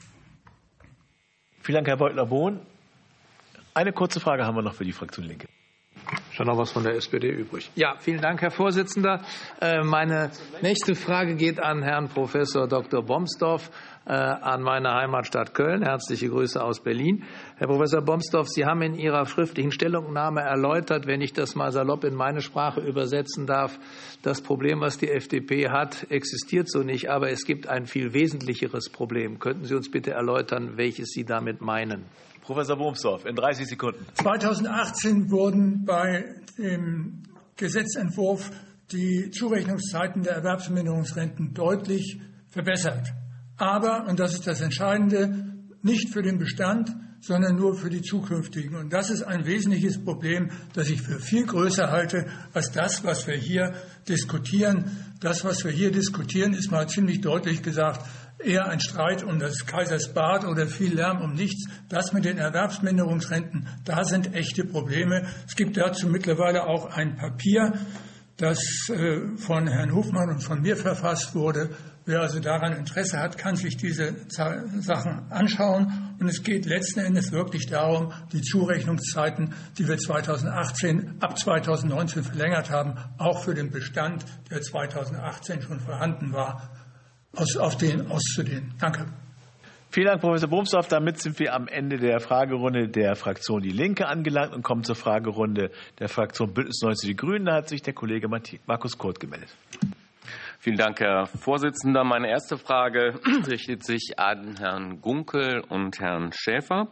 Speaker 1: Vielen Dank, Herr Beutler-Bohn. Eine kurze Frage haben wir noch für die Fraktion Linke.
Speaker 17: Schon noch was von der S P D übrig. Ja, vielen Dank, Herr Vorsitzender. Meine nächste Frage geht an Herrn Professor Doktor Bomsdorf, an meine Heimatstadt Köln. Herzliche Grüße aus Berlin. Herr Professor Bomsdorf, Sie haben in Ihrer schriftlichen Stellungnahme erläutert, wenn ich das mal salopp in meine Sprache übersetzen darf, das Problem, was die F D P hat, existiert so nicht, aber es gibt ein viel wesentlicheres Problem. Könnten Sie uns bitte erläutern, welches Sie damit meinen?
Speaker 1: Professor Bomsdorf, in dreißig Sekunden.
Speaker 9: zweitausendachtzehn wurden bei dem Gesetzentwurf die Zurechnungszeiten der Erwerbsminderungsrenten deutlich verbessert. Aber, und das ist das Entscheidende, nicht für den Bestand, sondern nur für die zukünftigen. Und das ist ein wesentliches Problem, das ich für viel größer halte als das, was wir hier diskutieren. Das, was wir hier diskutieren, ist mal ziemlich deutlich gesagt, eher ein Streit um das Kaisersbad oder viel Lärm um nichts. Das mit den Erwerbsminderungsrenten, da sind echte Probleme. Es gibt dazu mittlerweile auch ein Papier, das von Herrn Hofmann und von mir verfasst wurde. Wer also daran Interesse hat, kann sich diese Sachen anschauen. Und es geht letzten Endes wirklich darum, die Zurechnungszeiten, die wir zweitausendachtzehn ab zweitausendneunzehn verlängert haben, auch für den Bestand, der zweitausendachtzehn schon vorhanden war, Aus, auf den auszudehnen. Danke.
Speaker 1: Vielen Dank, Professor Bomsdorf. Damit sind wir am Ende der Fragerunde der Fraktion Die Linke angelangt und kommen zur Fragerunde der Fraktion Bündnis neunzig Die Grünen. Da hat sich der Kollege Markus Kurt gemeldet.
Speaker 18: Vielen Dank, Herr Vorsitzender. Meine erste Frage richtet sich an Herrn Gunkel und Herrn Schäfer.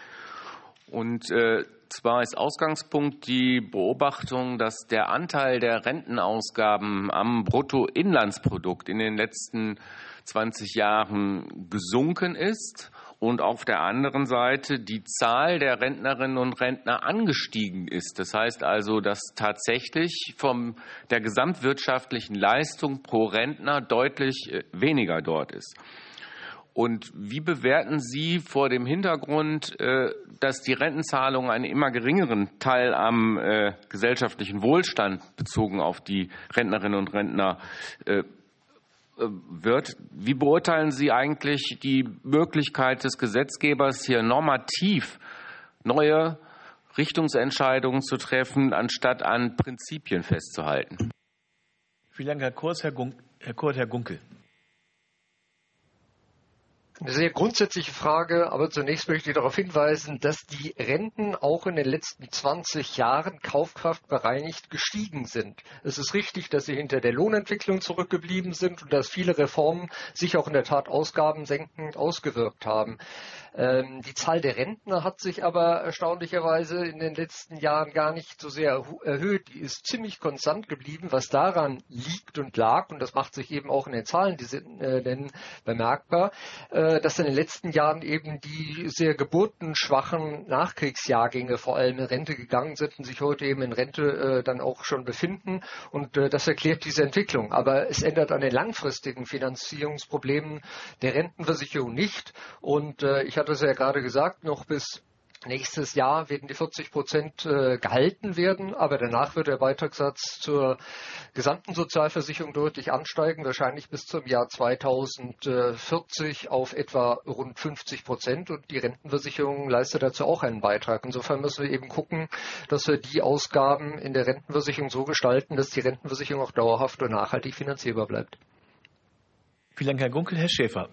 Speaker 18: Und äh, zwar ist Ausgangspunkt die Beobachtung, dass der Anteil der Rentenausgaben am Bruttoinlandsprodukt in den letzten zwanzig Jahren gesunken ist und auf der anderen Seite die Zahl der Rentnerinnen und Rentner angestiegen ist. Das heißt also, dass tatsächlich von der gesamtwirtschaftlichen Leistung pro Rentner deutlich weniger dort ist. Und wie bewerten Sie vor dem Hintergrund, dass die Rentenzahlungen einen immer geringeren Teil am gesellschaftlichen Wohlstand bezogen auf die Rentnerinnen und Rentner wird. Wie beurteilen Sie eigentlich die Möglichkeit des Gesetzgebers, hier normativ neue Richtungsentscheidungen zu treffen, anstatt an Prinzipien festzuhalten?
Speaker 1: Vielen Dank, Herr Kurz. Herr, Gun- Herr Kurt, Herr Gunkel.
Speaker 6: Eine sehr grundsätzliche Frage, aber zunächst möchte ich darauf hinweisen, dass die Renten auch in den letzten zwanzig Jahren kaufkraftbereinigt gestiegen sind. Es ist richtig, dass sie hinter der Lohnentwicklung zurückgeblieben sind und dass viele Reformen sich auch in der Tat ausgabensenkend ausgewirkt haben. Ähm, die Zahl der Rentner hat sich aber erstaunlicherweise in den letzten Jahren gar nicht so sehr erhöht. Die ist ziemlich konstant geblieben, was daran liegt und lag, und das macht sich eben auch in den Zahlen, die sind äh, denn bemerkbar, äh, dass in den letzten Jahren eben die sehr geburtenschwachen Nachkriegsjahrgänge vor allem in Rente gegangen sind und sich heute eben in Rente äh, dann auch schon befinden. Und äh, das erklärt diese Entwicklung. Aber es ändert an den langfristigen Finanzierungsproblemen der Rentenversicherung nicht. Und äh, ich hatte es ja gerade gesagt, noch bis nächstes Jahr werden die vierzig Prozent äh, gehalten werden, aber danach wird der Beitragssatz zur gesamten Sozialversicherung deutlich ansteigen, wahrscheinlich bis zum Jahr zweitausendvierzig auf etwa rund fünfzig Prozent, und die Rentenversicherung leistet dazu auch einen Beitrag. Insofern müssen wir eben gucken, dass wir die Ausgaben in der Rentenversicherung so gestalten, dass die Rentenversicherung auch dauerhaft und nachhaltig finanzierbar bleibt.
Speaker 1: Vielen Dank, Herr Gunkel. Herr Schäfer.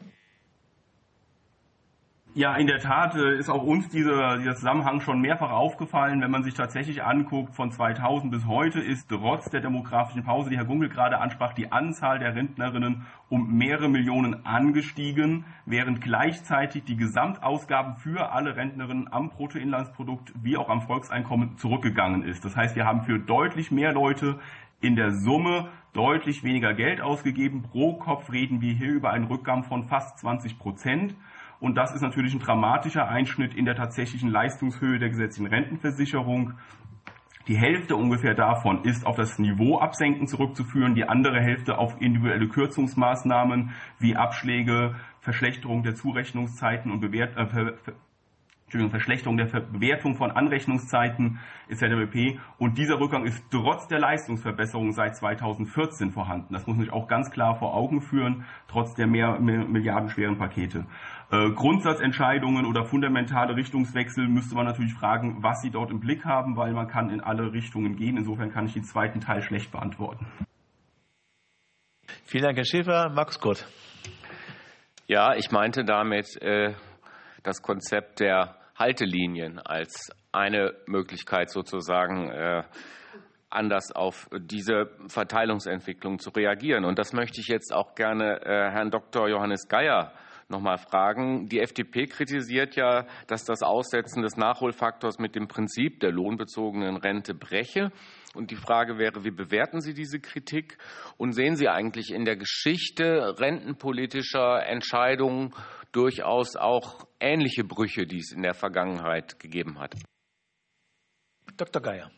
Speaker 12: Ja, in der Tat ist auch uns dieser, dieser Zusammenhang schon mehrfach aufgefallen. Wenn man sich tatsächlich anguckt, von zweitausend bis heute ist trotz der demografischen Pause, die Herr Gunkel gerade ansprach, die Anzahl der Rentnerinnen um mehrere Millionen angestiegen, während gleichzeitig die Gesamtausgaben für alle Rentnerinnen am Bruttoinlandsprodukt wie auch am Volkseinkommen zurückgegangen ist. Das heißt, wir haben für deutlich mehr Leute in der Summe deutlich weniger Geld ausgegeben. Pro Kopf reden wir hier über einen Rückgang von fast zwanzig Prozent. Und das ist natürlich ein dramatischer Einschnitt in der tatsächlichen Leistungshöhe der gesetzlichen Rentenversicherung. Die Hälfte ungefähr davon ist auf das Niveauabsenken zurückzuführen, die andere Hälfte auf individuelle Kürzungsmaßnahmen wie Abschläge, Verschlechterung der Zurechnungszeiten und Bewert, äh, Ver, Entschuldigung, Verschlechterung der Bewertung von Anrechnungszeiten et cetera pp. Und dieser Rückgang ist trotz der Leistungsverbesserung seit zweitausendvierzehn vorhanden. Das muss man sich auch ganz klar vor Augen führen, trotz der mehr, mehr milliardenschweren Pakete. Äh, Grundsatzentscheidungen oder fundamentale Richtungswechsel müsste man natürlich fragen, was Sie dort im Blick haben, weil man kann in alle Richtungen gehen. Insofern kann ich den zweiten Teil schlecht beantworten.
Speaker 1: Vielen Dank, Herr Schäfer. Max Kurt.
Speaker 18: Ja, ich meinte damit äh, das Konzept der Haltelinien als eine Möglichkeit sozusagen äh, anders auf diese Verteilungsentwicklung zu reagieren. Und das möchte ich jetzt auch gerne äh, Herrn Doktor Johannes Geier noch mal fragen. Die F D P kritisiert ja, dass das Aussetzen des Nachholfaktors mit dem Prinzip der lohnbezogenen Rente breche. Und die Frage wäre, wie bewerten Sie diese Kritik? Und sehen Sie eigentlich in der Geschichte rentenpolitischer Entscheidungen durchaus auch ähnliche Brüche, die es in der Vergangenheit gegeben hat?
Speaker 1: Doktor Geier.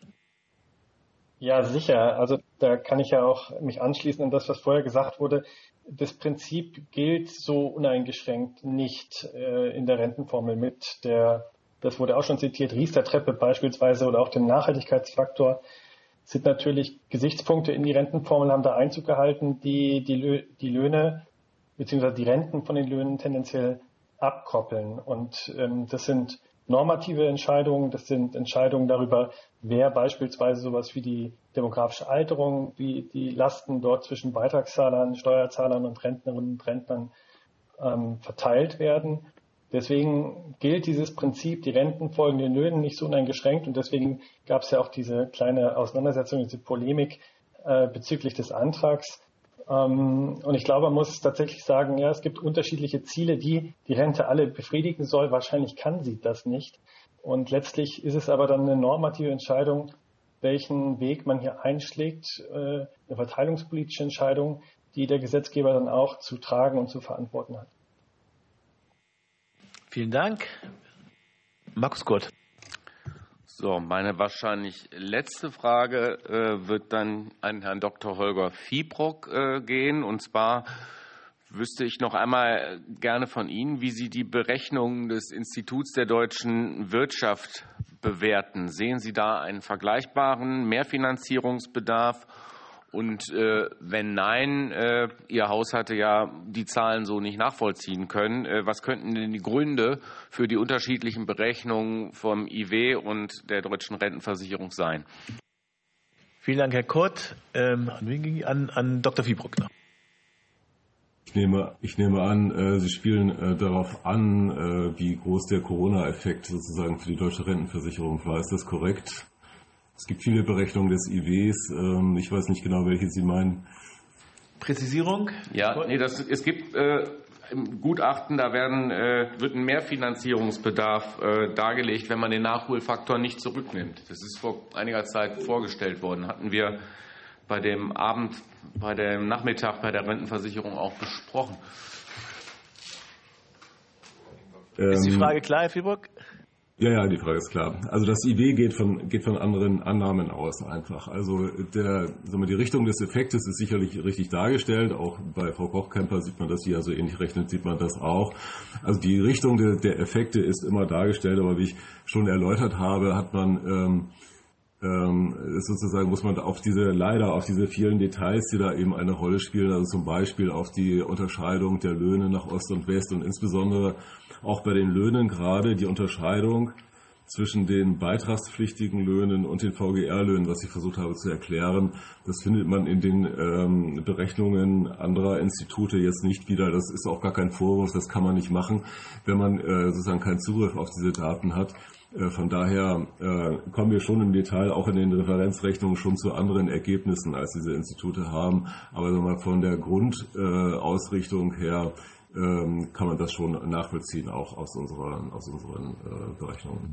Speaker 11: Ja, sicher. Also da kann ich ja auch mich anschließen an das, was vorher gesagt wurde. Das Prinzip gilt so uneingeschränkt nicht äh, in der Rentenformel mit der, das wurde auch schon zitiert, Riester-Treppe beispielsweise oder auch dem Nachhaltigkeitsfaktor, sind natürlich Gesichtspunkte in die Rentenformel, haben da Einzug gehalten, die die, Lö- die Löhne bzw. die Renten von den Löhnen tendenziell abkoppeln. Und ähm, das sind normative Entscheidungen, das sind Entscheidungen darüber, wer beispielsweise sowas wie die demografische Alterung, wie die Lasten dort zwischen Beitragszahlern, Steuerzahlern und Rentnerinnen und Rentnern ähm, verteilt werden. Deswegen gilt dieses Prinzip, die Renten folgen den Löhnen, nicht so uneingeschränkt, und deswegen gab es ja auch diese kleine Auseinandersetzung, diese Polemik äh, bezüglich des Antrags. Ähm, und ich glaube, man muss tatsächlich sagen, ja, es gibt unterschiedliche Ziele, die die Rente alle befriedigen soll. Wahrscheinlich kann sie das nicht. Und letztlich ist es aber dann eine normative Entscheidung, welchen Weg man hier einschlägt, äh, eine verteilungspolitische Entscheidung, die der Gesetzgeber dann auch zu tragen und zu verantworten hat.
Speaker 1: Vielen Dank. Markus Kurt.
Speaker 18: So, meine wahrscheinlich letzte Frage äh, wird dann an Herrn Doktor Holger Fiebrock äh, gehen. Und zwar wüsste ich noch einmal gerne von Ihnen, wie Sie die Berechnungen des Instituts der deutschen Wirtschaft bewerten. Sehen Sie da einen vergleichbaren Mehrfinanzierungsbedarf? Und äh, wenn nein, äh, Ihr Haus hatte ja die Zahlen so nicht nachvollziehen können. Äh, was könnten denn die Gründe für die unterschiedlichen Berechnungen vom I W und der Deutschen Rentenversicherung sein?
Speaker 1: Vielen Dank, Herr Kurt. Ähm, an, an Doktor Fiebruck.
Speaker 8: Ich nehme, ich nehme an, äh, Sie spielen äh, darauf an, äh, wie groß der Corona-Effekt sozusagen für die Deutsche Rentenversicherung war. Ist das korrekt? Es gibt viele Berechnungen des I Ws. Ähm, ich weiß nicht genau, welche Sie meinen.
Speaker 1: Präzisierung?
Speaker 18: Ja, nee, das, es gibt äh, im Gutachten, da werden, äh, wird ein Mehrfinanzierungsbedarf äh, dargelegt, wenn man den Nachholfaktor nicht zurücknimmt. Das ist vor einiger Zeit vorgestellt worden. Hatten wir bei dem Abend, bei dem Nachmittag bei der Rentenversicherung auch besprochen.
Speaker 1: Ist die Frage klar, Herr Fiebruck?
Speaker 8: Ja, ja, die Frage ist klar. Also das I W geht von, geht von anderen Annahmen aus einfach. Also der, sagen wir, die Richtung des Effektes ist sicherlich richtig dargestellt. Auch bei Frau Koch-Kemper sieht man das hier, also ähnlich rechnet, sieht man das auch. Also die Richtung der, der Effekte ist immer dargestellt, aber wie ich schon erläutert habe, hat man ähm, ähm, sozusagen muss man auf diese, leider auf diese vielen Details, die da eben eine Rolle spielen, also zum Beispiel auf die Unterscheidung der Löhne nach Ost und West und insbesondere auch bei den Löhnen gerade die Unterscheidung zwischen den beitragspflichtigen Löhnen und den V G R-Löhnen, was ich versucht habe zu erklären. Das findet man in den ähm, Berechnungen anderer Institute jetzt nicht wieder. Das ist auch gar kein Vorwurf, das kann man nicht machen, wenn man äh, sozusagen keinen Zugriff auf diese Daten hat. Äh, von daher äh, kommen wir schon im Detail auch in den Referenzrechnungen schon zu anderen Ergebnissen, als diese Institute haben. Aber sagen wir mal, von der Grundausrichtung äh, her ähm, kann man das schon nachvollziehen, auch aus, unserer, aus unseren äh, Berechnungen.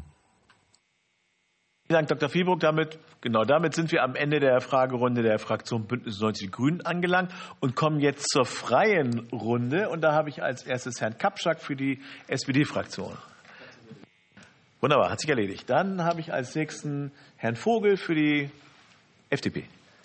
Speaker 1: Vielen Dank, Doktor Fiebruck. Damit, genau, damit sind wir am Ende der Fragerunde der Fraktion Bündnis neunzig Die Grünen angelangt und kommen jetzt zur freien Runde. Und da habe ich als erstes Herrn Kapschak für die S P D-Fraktion. Wunderbar, hat sich erledigt. Dann habe ich als nächsten Herrn Vogel für die F D P.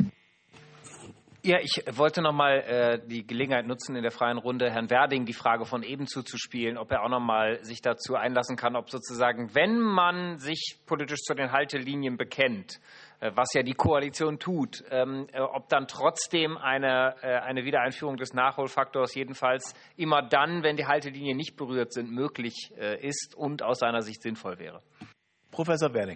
Speaker 16: Ja, ich wollte noch mal äh, die Gelegenheit nutzen, in der freien Runde Herrn Werding die Frage von eben zuzuspielen, ob er auch noch mal sich dazu einlassen kann, ob sozusagen, wenn man sich politisch zu den Haltelinien bekennt, äh, was ja die Koalition tut, ähm, äh, ob dann trotzdem eine, äh, eine Wiedereinführung des Nachholfaktors jedenfalls immer dann, wenn die Haltelinien nicht berührt sind, möglich äh, ist und aus seiner Sicht sinnvoll wäre.
Speaker 1: Professor Werding.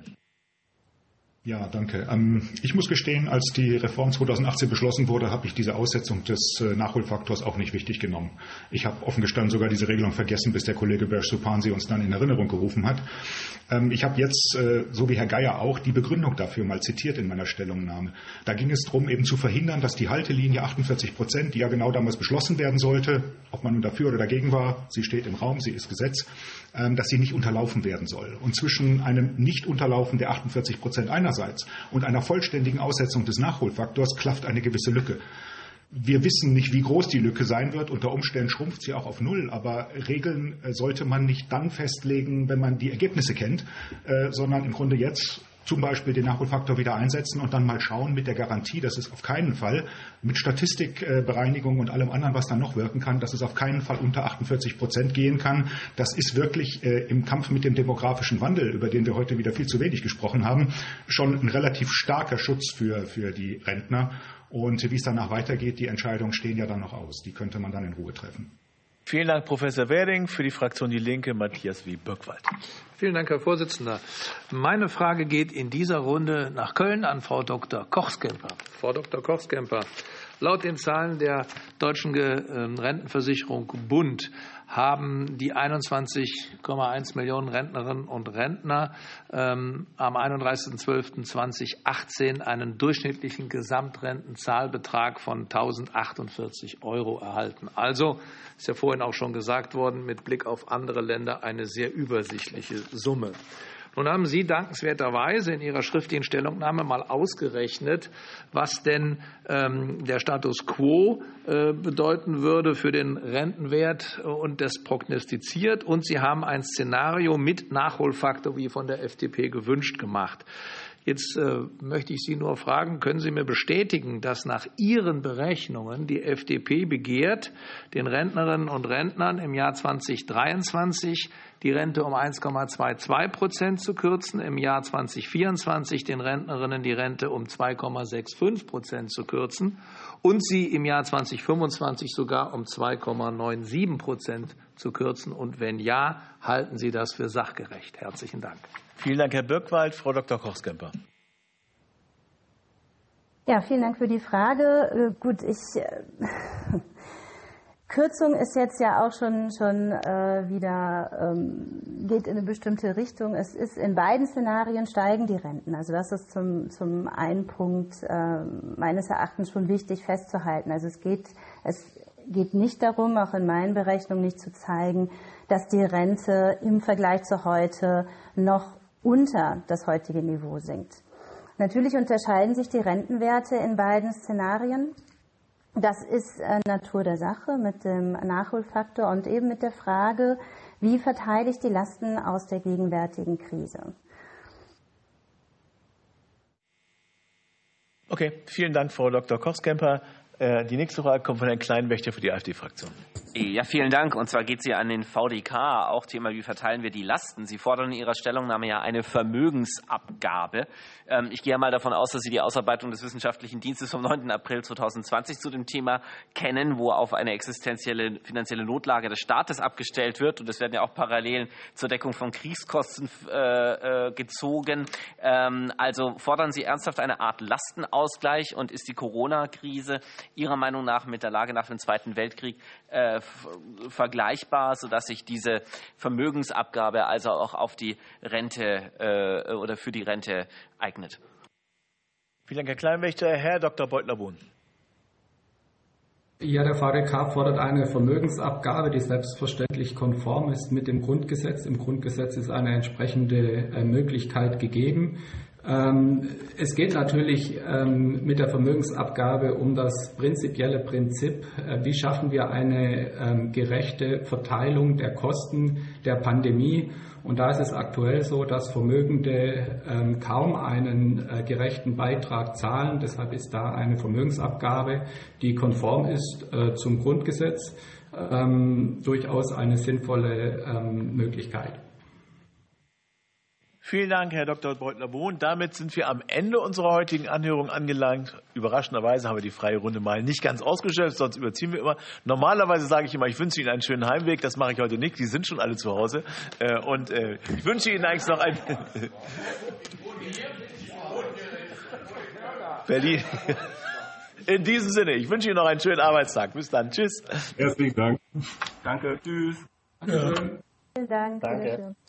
Speaker 3: Ja, danke. Ich muss gestehen, als die Reform zweitausendachtzehn beschlossen wurde, habe ich diese Aussetzung des Nachholfaktors auch nicht wichtig genommen. Ich habe offen gestanden sogar diese Regelung vergessen, bis der Kollege Bersch-Supan sie uns dann in Erinnerung gerufen hat. Ich habe jetzt, so wie Herr Geier auch, die Begründung dafür mal zitiert in meiner Stellungnahme. Da ging es darum, eben zu verhindern, dass die Haltelinie achtundvierzig Prozent, die ja genau damals beschlossen werden sollte, ob man nun dafür oder dagegen war, sie steht im Raum, sie ist Gesetz, dass sie nicht unterlaufen werden soll. Und zwischen einem Nicht-Unterlaufen der achtundvierzig Prozent einerseits und einer vollständigen Aussetzung des Nachholfaktors klafft eine gewisse Lücke. Wir wissen nicht, wie groß die Lücke sein wird. Unter Umständen schrumpft sie auch auf Null. Aber Regeln sollte man nicht dann festlegen, wenn man die Ergebnisse kennt, sondern im Grunde jetzt zum Beispiel den Nachholfaktor wieder einsetzen und dann mal schauen mit der Garantie, dass es auf keinen Fall mit Statistikbereinigung und allem anderen, was dann noch wirken kann, dass es auf keinen Fall unter achtundvierzig Prozent gehen kann. Das ist wirklich äh, im Kampf mit dem demografischen Wandel, über den wir heute wieder viel zu wenig gesprochen haben, schon ein relativ starker Schutz für, für die Rentner. Und wie es danach weitergeht, die Entscheidungen stehen ja dann noch aus. Die könnte man dann in Ruhe treffen.
Speaker 1: Vielen Dank, Professor Werding. Für die Fraktion Die Linke, Matthias W. Birkwald.
Speaker 17: Vielen Dank, Herr Vorsitzender. Meine Frage geht in dieser Runde nach Köln an Frau Doktor Kochskemper. Frau Doktor Kochskemper, laut den Zahlen der Deutschen Rentenversicherung Bund haben die einundzwanzig Komma eins Millionen Rentnerinnen und Rentner ähm, am einunddreißigsten zwölften zweitausendachtzehn einen durchschnittlichen Gesamtrentenzahlbetrag von eintausendachtzig Euro erhalten. Also, ist ja vorhin auch schon gesagt worden, mit Blick auf andere Länder eine sehr übersichtliche Summe. Nun haben Sie dankenswerterweise in Ihrer schriftlichen Stellungnahme mal ausgerechnet, was denn ähm, der Status quo äh, bedeuten würde für den Rentenwert und das prognostiziert. Und Sie haben ein Szenario mit Nachholfaktor, wie von der F D P gewünscht, gemacht. Jetzt äh, möchte ich Sie nur fragen, können Sie mir bestätigen, dass nach Ihren Berechnungen die F D P begehrt, den Rentnerinnen und Rentnern im Jahr zweitausenddreiundzwanzig die Rente um eins Komma zweiundzwanzig Prozent zu kürzen, im Jahr zweitausendvierundzwanzig den Rentnerinnen die Rente um zwei Komma fünfundsechzig Prozent zu kürzen und sie im Jahr zweitausendfünfundzwanzig sogar um zwei Komma siebenundneunzig Prozent zu kürzen? Und wenn ja, halten Sie das für sachgerecht? Herzlichen Dank.
Speaker 1: Vielen Dank, Herr Birkwald. Frau Doktor Kochs-Kemper.
Speaker 15: Ja, vielen Dank für die Frage. Gut, ich Kürzung ist jetzt ja auch schon schon äh, wieder ähm, geht in eine bestimmte Richtung. Es ist in beiden Szenarien steigen die Renten. Also das ist zum zum einen Punkt äh, meines Erachtens schon wichtig festzuhalten. Also es geht es geht nicht darum, auch in meinen Berechnungen nicht zu zeigen, dass die Rente im Vergleich zu heute noch unter das heutige Niveau sinkt. Natürlich unterscheiden sich die Rentenwerte in beiden Szenarien. Das ist äh, Natur der Sache mit dem Nachholfaktor und eben mit der Frage, wie verteile ich die Lasten aus der gegenwärtigen Krise.
Speaker 1: Okay, vielen Dank, Frau Doktor Kochs-Kemper. Äh, die nächste Frage kommt von Herrn Kleinwächter für die AfD-Fraktion.
Speaker 14: Ja, vielen Dank. Und zwar geht sie an den V D K, auch Thema, wie verteilen wir die Lasten. Sie fordern in Ihrer Stellungnahme ja eine Vermögensabgabe. Ähm, ich gehe ja mal davon aus, dass Sie die Ausarbeitung des Wissenschaftlichen Dienstes vom neunten April zweitausendzwanzig zu dem Thema kennen, wo auf eine existenzielle finanzielle Notlage des Staates abgestellt wird. Und es werden ja auch Parallelen zur Deckung von Kriegskosten äh, äh, gezogen. Ähm, also fordern Sie ernsthaft eine Art Lastenausgleich, und ist die Corona-Krise Ihrer Meinung nach mit der Lage nach dem Zweiten Weltkrieg äh, vergleichbar, sodass sich diese Vermögensabgabe also auch auf die Rente äh, oder für die Rente eignet?
Speaker 1: Vielen Dank, Herr Kleinwächter. Herr Doktor Beutler-Bohn.
Speaker 2: Ja, der V D K fordert eine Vermögensabgabe, die selbstverständlich konform ist mit dem Grundgesetz. Im Grundgesetz ist eine entsprechende Möglichkeit gegeben. Es geht natürlich mit der Vermögensabgabe um das prinzipielle Prinzip, wie schaffen wir eine gerechte Verteilung der Kosten der Pandemie. Und da ist es aktuell so, dass Vermögende kaum einen gerechten Beitrag zahlen. Deshalb ist da eine Vermögensabgabe, die konform ist zum Grundgesetz, durchaus eine sinnvolle Möglichkeit.
Speaker 1: Vielen Dank, Herr Doktor Beutler-Bohn. Damit sind wir am Ende unserer heutigen Anhörung angelangt. Überraschenderweise haben wir die freie Runde mal nicht ganz ausgestellt, sonst überziehen wir immer. Normalerweise sage ich immer, ich wünsche Ihnen einen schönen Heimweg. Das mache ich heute nicht. Die sind schon alle zu Hause. Und ich wünsche Ihnen eigentlich noch einen Berlin. In diesem Sinne, ich wünsche Ihnen noch einen schönen Arbeitstag. Bis dann. Tschüss.
Speaker 8: Herzlichen Dank.
Speaker 12: Danke. Tschüss.
Speaker 15: Vielen Dank.
Speaker 11: Danke.